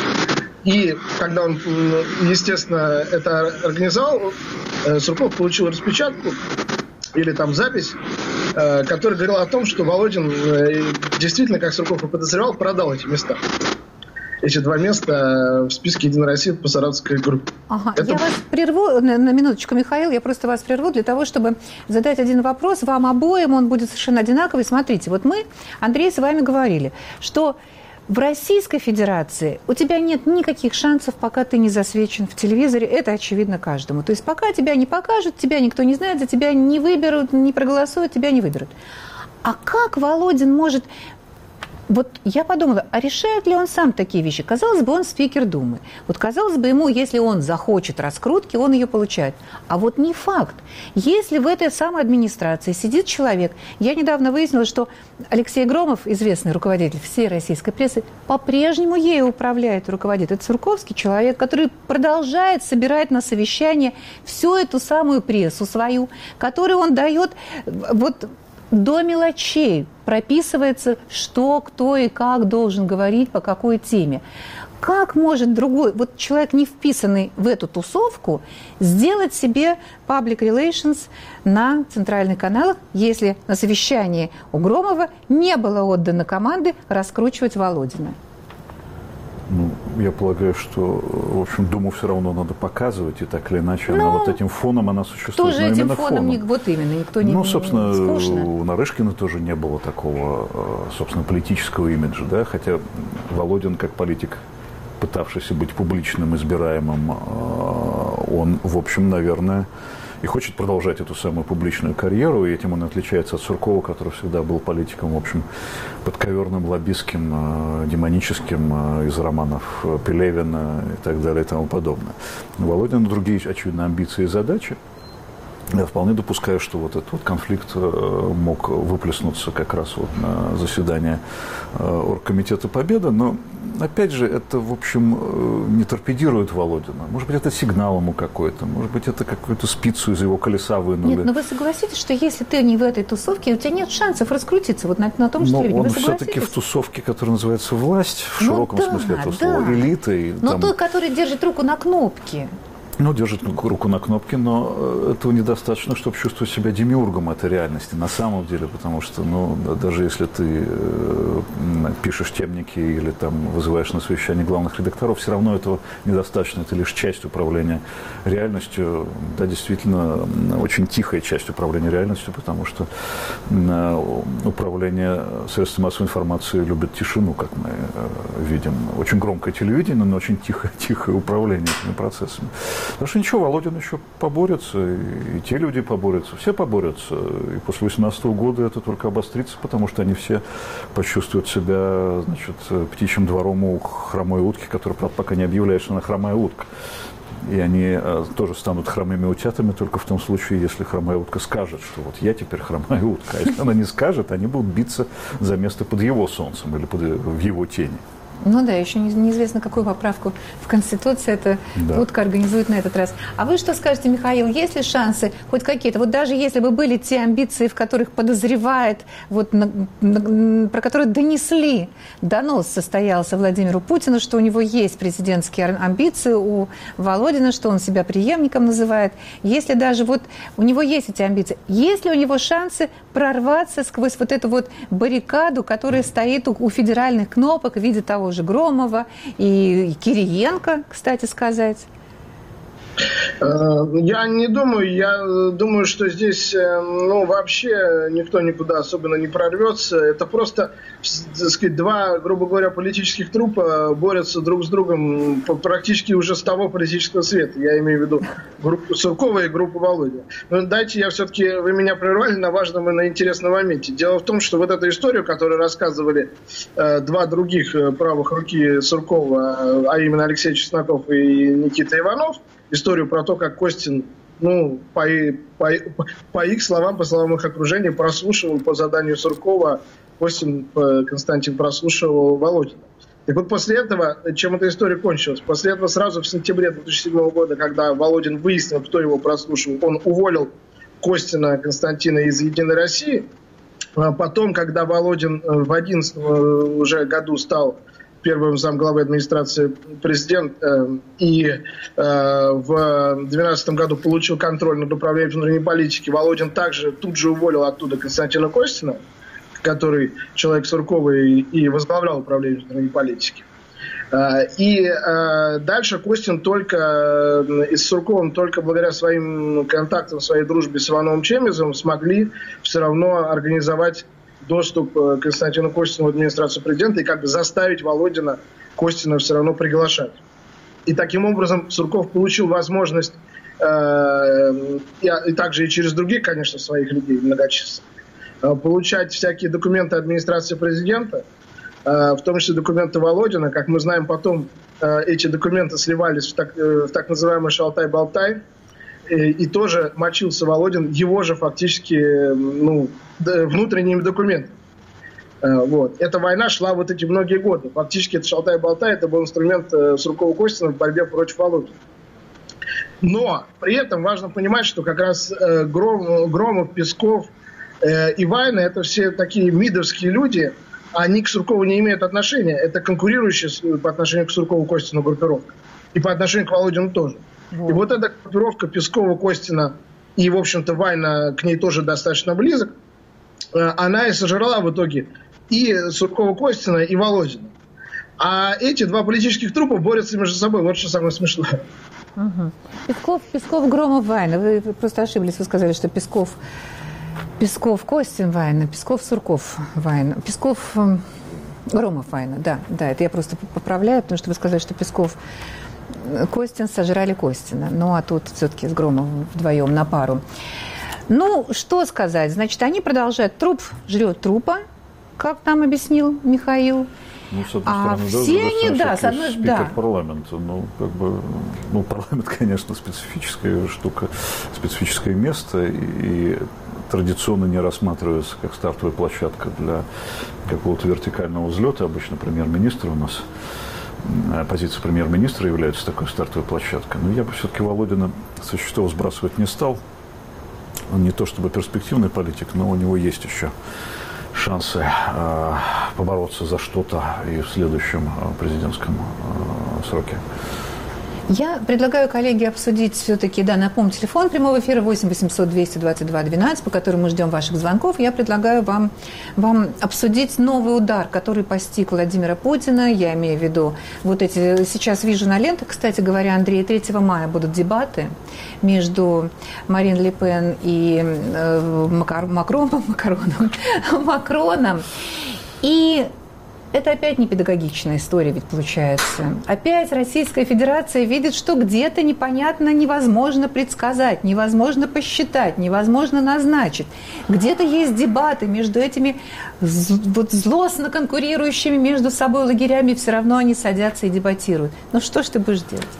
И когда он, естественно, это организовал, э, Сурков получил распечатку или там запись, э, которая говорила о том, что Володин э, действительно, как Сурков и подозревал, продал эти места. Эти два места в списке «Единой России» по саратовской группе. Ага. Это... Я вас прерву на, на минуточку, Михаил, я просто вас прерву для того, чтобы задать один вопрос вам обоим, он будет совершенно одинаковый. Смотрите, вот мы, Андрей, с вами говорили, что в Российской Федерации у тебя нет никаких шансов, пока ты не засвечен в телевизоре. Это очевидно каждому. То есть пока тебя не покажут, тебя никто не знает, за тебя не выберут, не проголосуют, тебя не выберут. А как Володин может... Вот я подумала, а решает ли он сам такие вещи? Казалось бы, он спикер Думы. Вот казалось бы, ему, если он захочет раскрутки, он ее получает. А вот не факт. Если в этой самой администрации сидит человек, я недавно выяснила, что Алексей Громов, известный руководитель всей российской прессы, по-прежнему ею управляет и руководит. Это сурковский человек, который продолжает собирать на совещание всю эту самую прессу свою, которую он дает... Вот, до мелочей прописывается, что, кто и как должен говорить, по какой теме. Как может другой, вот человек, не вписанный в эту тусовку, сделать себе public relations на центральных каналах, если на совещании у Громова не было отдано команды раскручивать Володина? Ну, я полагаю, что, в общем, Думу все равно надо показывать, и так или иначе, она ну, вот этим фоном она существует. Тоже этим фоном, не, вот именно, никто не... Ну, собственно, скучно. У Нарышкина тоже не было такого, собственно, политического имиджа, да, хотя Володин, как политик, пытавшийся быть публичным, избираемым, он, в общем, наверное, и хочет продолжать эту самую публичную карьеру, и этим он отличается от Суркова, который всегда был политиком, в общем, подковерным, лоббистским, демоническим, из романов Пелевина и так далее и тому подобное. Володин другие, очевидно, амбиции и задачи. Я вполне допускаю, что вот этот вот конфликт мог выплеснуться как раз вот на заседание Оргкомитета Победы, но, опять же, это, в общем, не торпедирует Володина. Может быть, это сигнал ему какой-то, может быть, это какую-то спицу из его колеса вынули. Нет, но вы согласитесь, что если ты не в этой тусовке, у тебя нет шансов раскрутиться вот на, на том, что но он все-таки все-таки в тусовке, которая называется власть, в ну, широком да, смысле этого да. слова, элитой. Но там... тот, который держит руку на кнопке. Ну, держит руку на кнопке, но этого недостаточно, чтобы чувствовать себя демиургом этой реальности, на самом деле, потому что, ну, даже если ты э, пишешь темники или там вызываешь на совещание главных редакторов, все равно этого недостаточно, это лишь часть управления реальностью, да, действительно, очень тихая часть управления реальностью, потому что э, управление средствами массовой информации любит тишину, как мы э, видим. Очень громкое телевидение, но очень тихое, тихое управление этими процессами. Потому что ничего, Володин еще поборется, и, и те люди поборются, все поборются. И после восемнадцатого года это только обострится, потому что они все почувствуют себя, значит, птичьим двором у хромой утки, которая, правда, пока не объявляет, что она хромая утка. И они э, тоже станут хромыми утятами только в том случае, если хромая утка скажет, что вот я теперь хромая утка. А если она не скажет, они будут биться за место под его солнцем или под, в его тени. Ну да, еще не, неизвестно, какую поправку в Конституции эта да. утка организует на этот раз. А вы что скажете, Михаил, есть ли шансы хоть какие-то? Вот даже если бы были те амбиции, в которых подозревает, вот, на, на, про которые донесли, донос состоялся Владимиру Путину, что у него есть президентские амбиции, у Володина, что он себя преемником называет. Если даже вот у него есть эти амбиции, есть ли у него шансы прорваться сквозь вот эту вот баррикаду, которая стоит у, у федеральных кнопок в виде того же Громова и Кириенко, кстати сказать? Я не думаю. Я думаю, что здесь ну, вообще никто никуда особенно не прорвется. Это просто, так сказать, два, грубо говоря, политических трупа борются друг с другом практически уже с того политического света. Я имею в виду группу Суркова и группу Володина. Но дайте я все-таки, вы меня прервали на важном и на интересном моменте. Дело в том, что вот эту историю, которую рассказывали э, два других правых руки Суркова, а именно Алексей Чесноков и Никита Иванов, историю про то, как Костин, ну, по, по, по их словам, по словам их окружения, прослушивал по заданию Суркова, Костин Константин прослушивал Володина. И вот после этого, чем эта история кончилась? После этого сразу в сентябре две тысячи седьмого года, когда Володин выяснил, кто его прослушивал, он уволил Костина Константина из «Единой России». А потом, когда Володин в две тысячи одиннадцатом уже году стал первым замглавы администрации президента и э, в две тысячи двенадцатом году получил контроль над управлением внутренней политики, Володин также тут же уволил оттуда Константина Костина, который человек Суркова и, и возглавлял управление внутренней политики. Э, и э, дальше Костин только э, и с Сурковым только благодаря своим контактам, своей дружбе с Ивановым Чемизовым смогли все равно организовать доступ к Константину Костину в администрацию президента и как бы заставить Володина Костина все равно приглашать. И таким образом Сурков получил возможность, э, и, и также и через других, конечно, своих людей многочисленных, э, получать всякие документы администрации президента, э, в том числе документы Володина. Как мы знаем, потом э, эти документы сливались в так, э, в так называемый шалтай-болтай, и тоже мочился Володин его же фактически ну, внутренними документами. Вот. Эта война шла вот эти многие годы. Фактически это шалтай-болтай, это был инструмент Суркова-Костина в борьбе против Володина. Но при этом важно понимать, что как раз Гром, Громов, Песков и Вайна это все такие мидовские люди, они к Суркову не имеют отношения. Это конкурирующие по отношению к Суркову-Костину группировка. И по отношению к Володину тоже. Вот. И вот эта группировка Пескова, Костина и, в общем-то, Вайна к ней тоже достаточно близок, она и сожрала в итоге и Суркова-Костина, и Володина. А эти два политических трупа борются между собой. Вот что самое смешное. Угу. Песков, Песков, Громов, Вайна. Вы просто ошиблись, вы сказали, что Песков, Песков, Костин, Вайна, Песков, Сурков, Вайна. Песков, Громов, Вайна. Да, да, это я просто поправляю, потому что вы сказали, что Песков... Костин сожрали Костина. Ну, а тут все-таки с Громовым вдвоем на пару. Ну, что сказать? Значит, они продолжают. Труп жрет трупа, как нам объяснил Михаил. Ну, с одной а стороны, все они, да, с одной спикер да. парламента. Ну, как бы, ну, парламент, конечно, специфическая штука, специфическое место, и, и традиционно не рассматривается как стартовая площадка для какого-то вертикального взлета. Обычно премьер-министр у нас, позиция премьер-министра является такой стартовой площадкой. Но я бы все-таки Володина со счетов сбрасывать не стал. Он не то чтобы перспективный политик, но у него есть еще шансы э, побороться за что-то и в следующем э, президентском э, сроке. Я предлагаю, коллеги, обсудить все-таки, да, напомню, телефон прямого эфира восемь восемьсот двести двадцать два двенадцать, по которому мы ждем ваших звонков. Я предлагаю вам, вам обсудить новый удар, который постиг Владимира Путина. Я имею в виду вот эти... Сейчас вижу на лентах, кстати говоря, Андрей, третьего мая будут дебаты между Марин Ле Пен и э, Макар, Макроном, Макароном, Макроном. И... Это опять не педагогичная история ведь получается. Опять Российская Федерация видит, что где-то непонятно, невозможно предсказать, невозможно посчитать, невозможно назначить. Где-то есть дебаты между этими вот злостно конкурирующими между собой лагерями, все равно они садятся и дебатируют. Ну что ж ты будешь делать?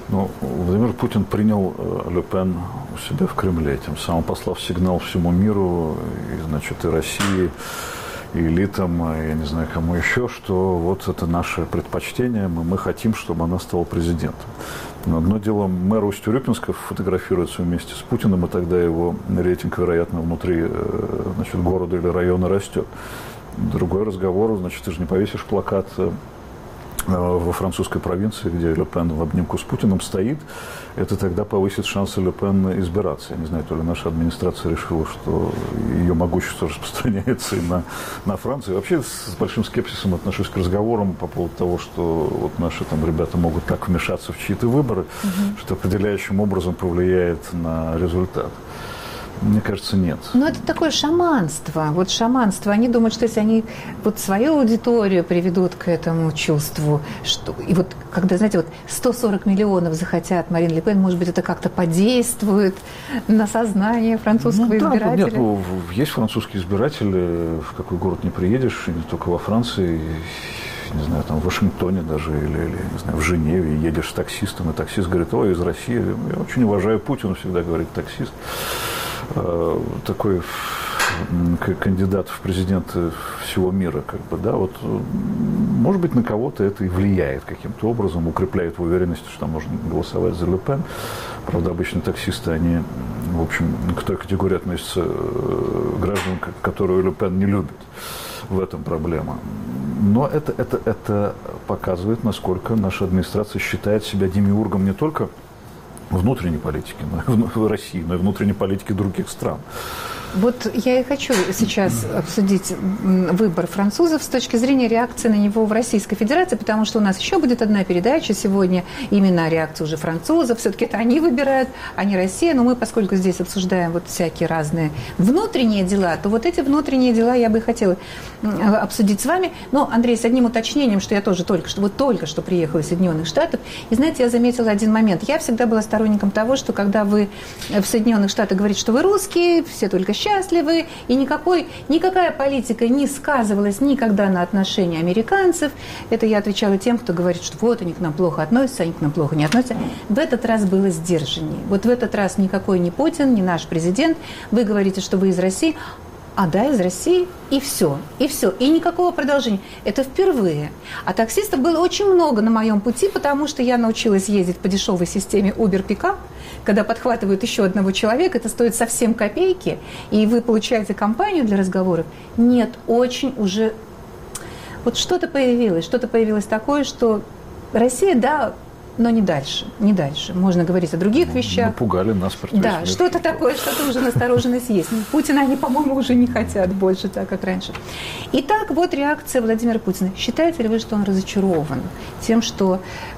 Ну, Владимир Путин принял Ле Пен у себя в Кремле, тем самым послав сигнал всему миру, и, значит, и России, и элитам, и я не знаю кому еще, что вот это наше предпочтение, мы, мы хотим, чтобы она стала президентом. Но одно дело, мэр Усть-Урюпинска фотографируется вместе с Путиным, и тогда его рейтинг, вероятно, внутри, значит, города или района растет. Другой разговор, значит, ты же не повесишь плакат во французской провинции, где Ле Пен в обнимку с Путиным стоит, это тогда повысит шансы Ле Пен избираться. Я не знаю, то ли наша администрация решила, что ее могущество распространяется и на, на Францию. Вообще с большим скепсисом отношусь к разговорам по поводу того, что вот наши там ребята могут так вмешаться в чьи-то выборы, угу. что определяющим образом повлияет на результат. Мне кажется, нет. Но это такое шаманство. Вот шаманство. Они думают, что если они вот свою аудиторию приведут к этому чувству, что... И вот когда, знаете, вот сто сорок миллионов захотят Марин Ле Пен, может быть, это как-то подействует на сознание французского ну, избирателя? Да, нет, ну, есть французские избиратели, в какой город не приедешь, и не только во Франции, не знаю, там в Вашингтоне даже, или, или не знаю, в Женеве, едешь с таксистом, и таксист говорит: ой, из России. Я очень уважаю Путина, всегда говорит таксист. Такой кандидат в президенты всего мира, как бы, да, вот, может быть, на кого-то это и влияет каким-то образом, укрепляет в уверенности, что там можно голосовать за Ле Пен. Правда, обычно таксисты, они, в общем, к той категории относятся граждан, которую Ле Пен не любит. В этом проблема. Но это, это, это показывает, насколько наша администрация считает себя демиургом не только внутренней политики, но и в России, но и внутренней политики других стран. Вот я и хочу сейчас обсудить выбор французов с точки зрения реакции на него в Российской Федерации, потому что у нас еще будет одна передача сегодня именно о реакции уже французов. Все-таки это они выбирают, а не Россия. Но мы, поскольку здесь обсуждаем вот всякие разные внутренние дела, то вот эти внутренние дела я бы хотела обсудить с вами. Но, Андрей, с одним уточнением, что я тоже только что, вот только что приехала из Соединенных Штатов. И, знаете, я заметила один момент. Я всегда была сторонником того, что когда вы в Соединенных Штатах говорите, что вы русские, все только счастливы, и никакой, никакая политика не сказывалась никогда на отношении американцев. Это я отвечала тем, кто говорит, что вот они к нам плохо относятся, они к нам плохо не относятся. В этот раз было сдержаннее. Вот в этот раз никакой не Путин, не наш президент. Вы говорите, что вы из России. А да, из России, и все, и все, и никакого продолжения. Это впервые. А таксистов было очень много на моем пути, потому что я научилась ездить по дешевой системе Uber Pickup, когда подхватывают еще одного человека, это стоит совсем копейки, и вы получаете компанию для разговоров. Нет, очень уже... Вот что-то появилось, что-то появилось такое, что Россия, да, но не дальше, не дальше. Можно говорить о других ну, вещах. Напугали нас. Да, что-то такое, что-то уже настороженность есть. Путина они, по-моему, уже не хотят больше так, как раньше. Итак, вот реакция Владимира Путина. Считаете ли вы, что он разочарован тем, что...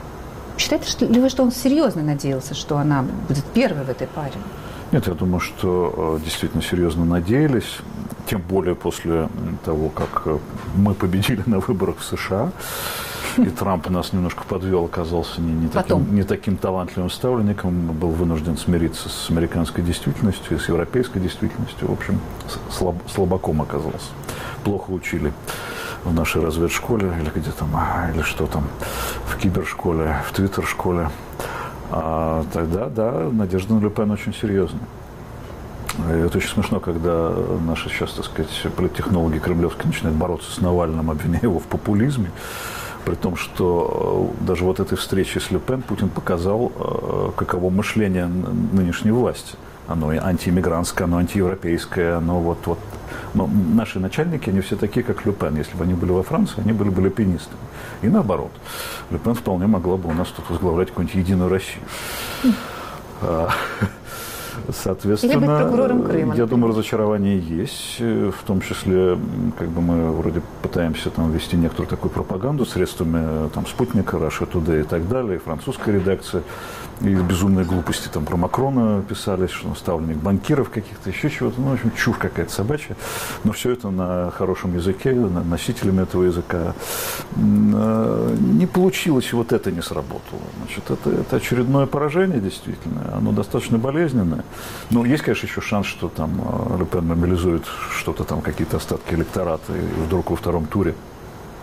Считаете ли вы, что он серьезно надеялся, что она будет первой в этой паре? Нет, я думаю, что действительно серьезно надеялись. Тем более после того, как мы победили на выборах в США. И Трамп нас немножко подвел, оказался не, не, таким, не таким талантливым ставленником, был вынужден смириться с американской действительностью и с европейской действительностью. В общем, слаб, слабаком оказался. Плохо учили в нашей разведшколе, или где там, или что там, в кибершколе, в твиттер-школе. А тогда, да, надежда на Ле Пен очень серьезная. И это очень смешно, когда наши сейчас, так сказать, политтехнологи кремлевские начинают бороться с Навальным, обвиняя его в популизме. При том, что даже вот этой встрече с Ле Пен Путин показал, каково мышление нынешней власти. Оно антииммигрантское, оно антиевропейское, оно вот, вот. Но наши начальники, они все такие, как Ле Пен. Если бы они были во Франции, они были бы лепенистами. И наоборот. Ле Пен вполне могла бы у нас тут возглавлять какую-нибудь единую Россию. Соответственно, я думаю, разочарование есть, в том числе, как бы мы вроде пытаемся там вести некоторую такую пропаганду средствами там Спутника, Russia Today и так далее, и французская редакция, и безумные глупости там про Макрона писали, что он ставленник банкиров каких-то, еще чего-то, ну, в общем, чушь какая-то собачья, но все это на хорошем языке, носителями этого языка. Не получилось, и вот это не сработало. Значит, это, это очередное поражение, действительно, оно достаточно болезненное. Ну, есть, конечно, еще шанс, что там Ле Пен мобилизует что-то там, какие-то остатки электората, и вдруг во втором туре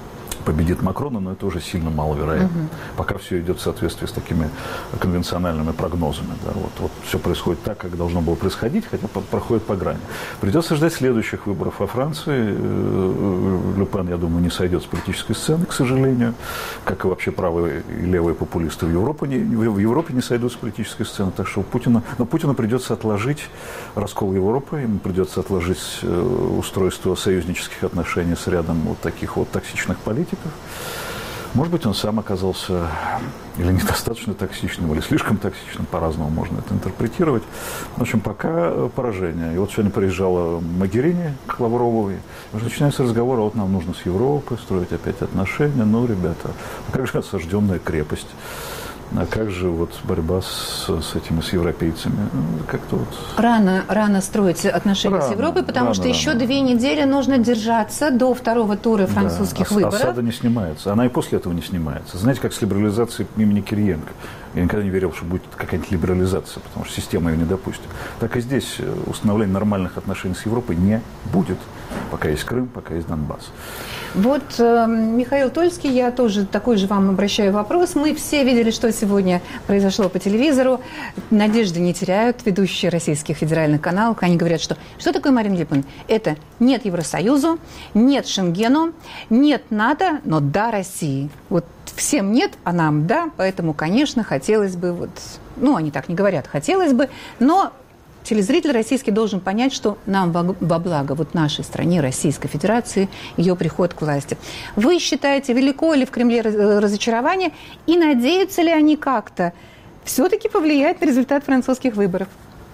победит Макрона, но это уже сильно маловероятно. Угу. Пока все идет в соответствии с такими конвенциональными прогнозами. Да, вот, вот все происходит так, как должно было происходить, хотя проходит по грани. Придется ждать следующих выборов во Франции. Ле Пен, я думаю, не сойдет с политической сцены, к сожалению, как и вообще правые и левые популисты в Европе не, в Европе не сойдут с политической сцены. Так что Путина, но Путину придется отложить раскол Европы, ему придется отложить устройство союзнических отношений с рядом вот таких вот токсичных политиков. Может быть, он сам оказался или недостаточно токсичным, или слишком токсичным, по-разному можно это интерпретировать. В общем, пока поражение. И вот сегодня приезжала Могерини к Лаврову, и уже начинается разговор, а вот нам нужно с Европой строить опять отношения. Ну, ребята, а как же осажденная крепость? А как же вот борьба с, с этими, с европейцами? Как-то вот... Рано, рано строить отношения рано, с Европой, потому рано, что рано. еще две недели нужно держаться до второго тура французских да, выборов. Осада не снимается. Она и после этого не снимается. Знаете, как с либерализацией имени Кириенко. Я никогда не верил, что будет какая-нибудь либерализация, потому что система ее не допустит. Так и здесь установление нормальных отношений с Европой не будет, пока есть Крым, пока есть Донбасс. Вот, э, Михаил Тольский, я тоже такой же вам обращаю вопрос. Мы все видели, что сегодня произошло по телевизору. Надежды не теряют ведущие российских федеральных каналов. Они говорят, что что такое Марин Ле Пен? Это нет Евросоюзу, нет Шенгену, нет НАТО, но да России. Вот всем нет, а нам да, поэтому, конечно, хотелось бы, вот, ну, они так не говорят, хотелось бы, но телезритель российский должен понять, что нам во благо вот нашей стране, Российской Федерации, ее приход к власти. Вы считаете, велико ли в Кремле разочарование, и надеются ли они как-то все-таки повлиять на результат французских выборов?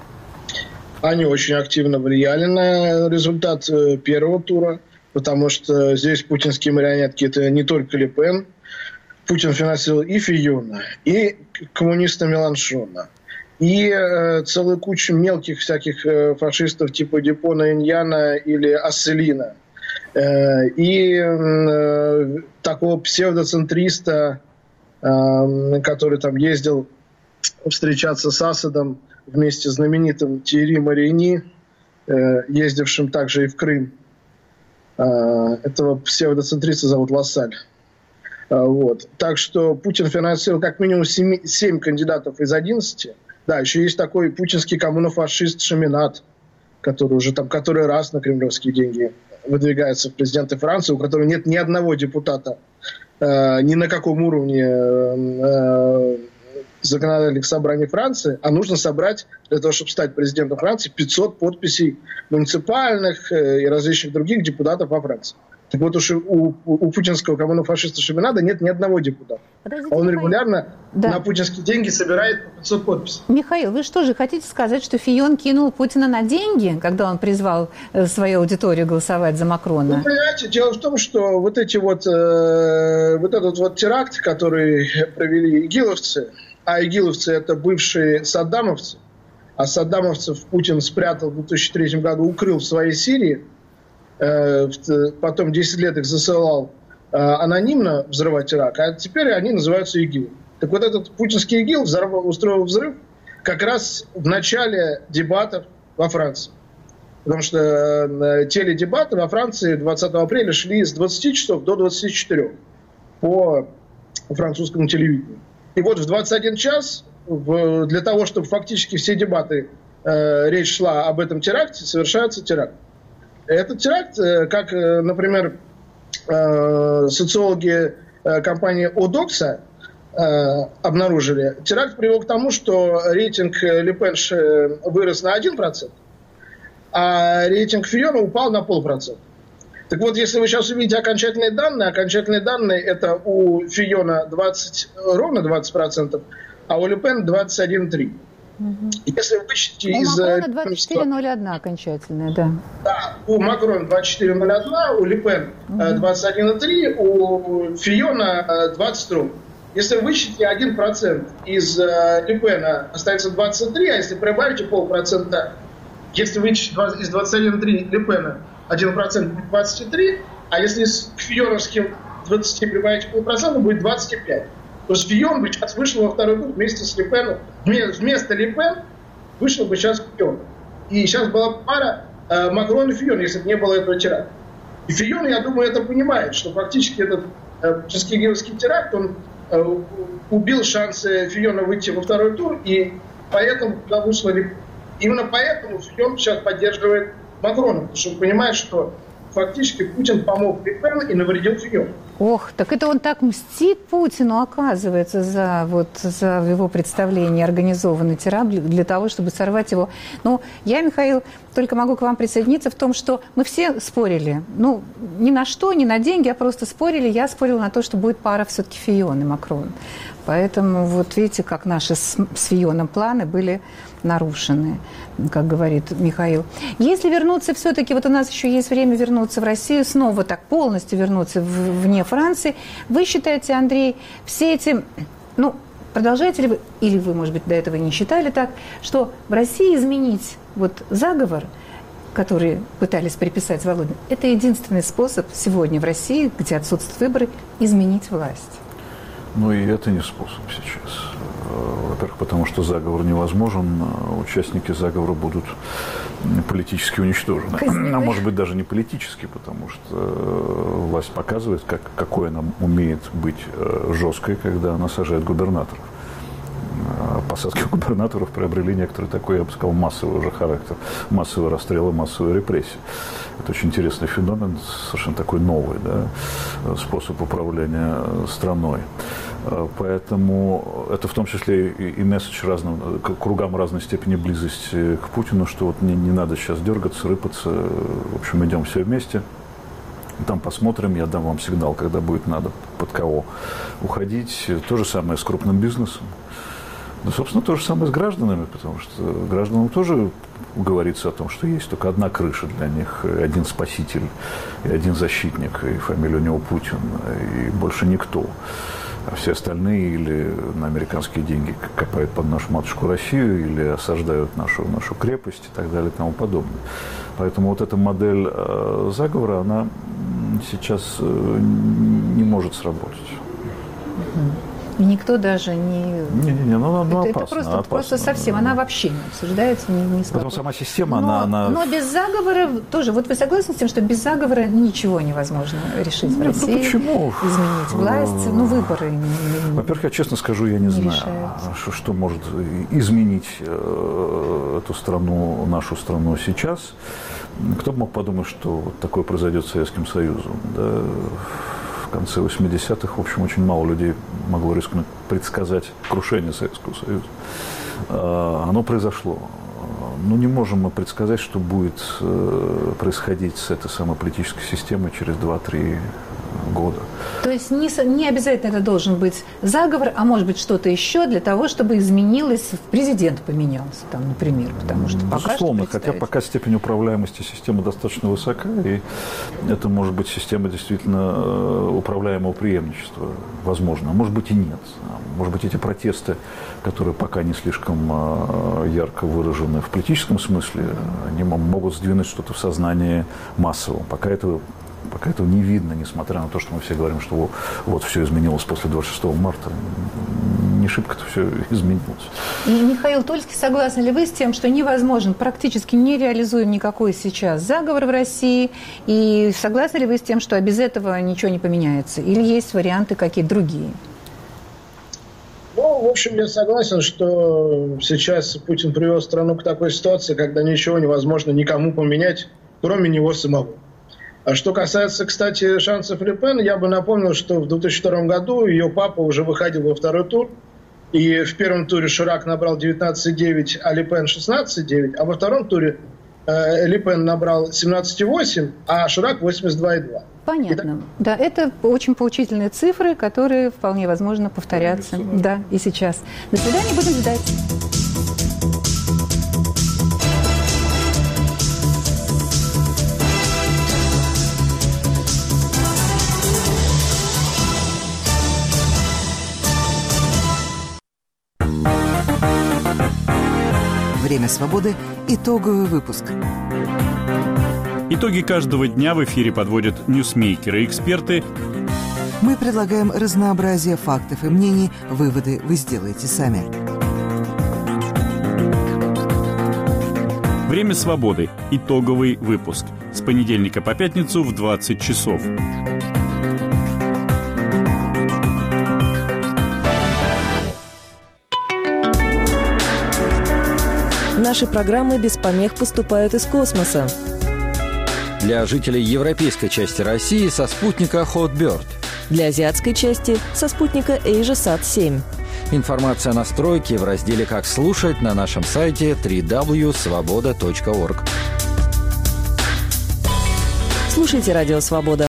Они очень активно влияли на результат первого тура, потому что здесь путинские марионетки – это не только Ле Пен. Путин финансировал и Фийона, и коммуниста Меланшона, и э, целую кучу мелких всяких э, фашистов типа Дюпона Иньяна или Асселина, э, и э, такого псевдоцентриста, э, который там ездил встречаться с Асадом вместе с знаменитым Тьерри Марини, э, ездившим также и в Крым. Э, этого псевдоцентриста зовут Лассаль. Вот. Так что Путин финансировал как минимум семь кандидатов из одиннадцати. Да, еще есть такой путинский коммунофашист Шаминат, который уже там который раз на кремлевские деньги выдвигается в президенты Франции, у которого нет ни одного депутата э, ни на каком уровне э, законодательных собраний Франции, а нужно собрать для того, чтобы стать президентом Франции, пятьсот подписей муниципальных э, и различных других депутатов во Франции. Так вот уж у, у путинского коммунофашиста Шаминада нет ни одного депутата. Подождите, а он Михаил. регулярно да. на путинские деньги собирает по пятьсот подписей. Михаил, вы что же хотите сказать, что Фийон кинул Путина на деньги, когда он призвал свою аудиторию голосовать за Макрона? Ну, понимаете, дело в том, что вот эти вот, э, вот этот вот теракт, который провели игиловцы, а игиловцы это бывшие саддамовцы, а саддамовцев Путин спрятал в две тысячи третьем году, укрыл в своей Сирии, потом десять лет их засылал анонимно взрывать теракт, а теперь они называются ИГИЛ. Так вот этот путинский ИГИЛ взорвал, устроил взрыв как раз в начале дебатов во Франции. Потому что теледебаты во Франции двадцатого апреля шли с двадцати часов до двадцати четырёх по французскому телевидению. И вот в двадцать один час для того, чтобы фактически все дебаты, речь шла об этом теракте, совершается теракт. Этот теракт, как, например, социологи компании Одокса обнаружили, теракт привел к тому, что рейтинг Ле Пен вырос на один процент, а рейтинг Фийона упал на полпроцента. Так вот, если вы сейчас увидите окончательные данные, окончательные данные это у Фийона двадцать, ровно двадцать процентов, а у Ле Пен двадцать один целых три десятых. Угу. Если вы вычтете у из... Макрона двадцать четыре ноль один окончательная, да. Да, у Макрона двадцать четыре ноль один, у Ле Пен двадцать один целых три десятых, у Фийона двадцать ровно. Если вы вычтете один процент из Ле Пена, останется двадцать три, а если прибавите полпроцента, если вычтете из двадцать один целых три десятых Ле Пена, один процент будет двадцать три, а если с фийоновским двадцати прибавите полпроцента, будет двадцать пять. То есть Фийон бы сейчас вышел во второй тур вместе с Ле Пеном. Вместо Ле Пен вышел бы сейчас Фийон. И сейчас была пара э, Макрон и Фийон, если бы не было этого теракта. И Фийон, я думаю, это понимает, что фактически этот Ческигилский теракт, он убил шансы Фийона выйти во второй тур, и поэтому туда вышла Ле Пен. Именно поэтому Фийон сейчас поддерживает Макрона, потому что он понимает, что фактически Путин помог Ле Пен и навредил Фийону. Ох, так это он так мстит Путину, оказывается, за, вот, за его представление организованный теракт для того, чтобы сорвать его. Ну, я, Михаил, только могу к вам присоединиться в том, что мы все спорили. Ну, ни на что, ни на деньги, а просто спорили. Я спорила на то, что будет пара все-таки Фийон и Макрон. Поэтому вот видите, как наши с, с Фийоном планы были нарушены, как говорит Михаил. Если вернуться все-таки, вот у нас еще есть время вернуться в Россию, снова так полностью вернуться в, вне Франции, вы считаете, Андрей, все эти, ну, продолжаете ли вы, или вы, может быть, до этого не считали так, что в России изменить вот заговор, который пытались приписать Володину, это единственный способ сегодня в России, где отсутствуют выборы, изменить власть? Ну и это не способ сейчас. Во-первых, потому что заговор невозможен, участники заговора будут политически уничтожены. Казневы. А может быть, даже не политически, потому что власть показывает, как, какой она умеет быть жесткой, когда она сажает губернаторов. Посадки губернаторов приобрели некоторый такой, я бы сказал, массовый уже характер. Массовые расстрелы, массовые репрессии. Это очень интересный феномен, совершенно такой новый, да, способ управления страной. Поэтому это в том числе и, и месседж разным, кругам разной степени близости к Путину, что вот не, не надо сейчас дергаться, рыпаться. В общем, идем все вместе. Там посмотрим, я дам вам сигнал, когда будет надо, под кого уходить. То же самое с крупным бизнесом. Ну, собственно, то же самое с гражданами, потому что гражданам тоже говорится о том, что есть только одна крыша для них, один спаситель и один защитник, и фамилия у него Путин, и больше никто. А все остальные или на американские деньги копают под нашу матушку Россию, или осаждают нашу, нашу крепость и так далее и тому подобное. Поэтому вот эта модель э, заговора, она сейчас э, не может сработать. И никто даже не... Не-не-не, ну, ну это, опасно, это просто, опасно. просто совсем, она вообще не обсуждается, не, не Потом сама система, но, она, она... Но без заговора тоже, вот вы согласны с тем, что без заговора ничего невозможно решить в России? Ну, почему? Изменить власть, ну, выборы. Во-первых, я честно скажу, я не, не знаю, что, что может изменить э, эту страну, нашу страну сейчас. Кто бы мог подумать, что вот такое произойдет с Советским Союзом, да? В конце восьмидесятых, в общем, очень мало людей могло рискнуть предсказать крушение Советского Союза. Оно произошло. Но не можем мы предсказать, что будет происходить с этой самой политической системой через два-три года. То есть не, не обязательно это должен быть заговор, а может быть что-то еще для того, чтобы изменилось, президент поменялся, там, например, потому что пока безусловно, что хотя пока степень управляемости системы достаточно высока, и это может быть система действительно управляемого преемничества, возможно, а может быть и нет. Может быть, эти протесты, которые пока не слишком ярко выражены в политическом смысле, они могут сдвинуть что-то в сознании массовом. Пока этого Пока этого не видно, несмотря на то, что мы все говорим, что вот все изменилось после двадцать шестого марта. Не шибко-то все изменилось. И, Михаил Тульский, согласны ли вы с тем, что невозможен, практически не реализуем никакой сейчас заговор в России? И согласны ли вы с тем, что без этого ничего не поменяется? Или есть варианты какие-то другие? Ну, в общем, я согласен, что сейчас Путин привел страну к такой ситуации, когда ничего невозможно никому поменять, кроме него самого. А что касается, кстати, шансов Ле Пен, я бы напомнил, что в две тысячи втором году ее папа уже выходил во второй тур. И в первом туре Ширак набрал девятнадцать девять, а Ле Пен шестнадцать девять. А во втором туре э, Ле Пен набрал семнадцать восемь, а Ширак восемьдесят два два. Понятно. И да, это очень поучительные цифры, которые вполне возможно повторятся. Да, и сейчас. До свидания, будем ждать. Время свободы. Итоговый выпуск. Итоги каждого дня в эфире подводят ньюсмейкеры и эксперты. Мы предлагаем разнообразие фактов и мнений. Выводы вы сделаете сами. Время свободы. Итоговый выпуск. С понедельника по пятницу в двадцать часов. Наши программы без помех поступают из космоса. Для жителей европейской части России со спутника Hotbird. Для азиатской части со спутника AsiaSat семь. Информация о настройке в разделе «Как слушать» на нашем сайте дабл-ю дабл ю дабл ю точка свобода точка орг. Слушайте «Радио Свобода».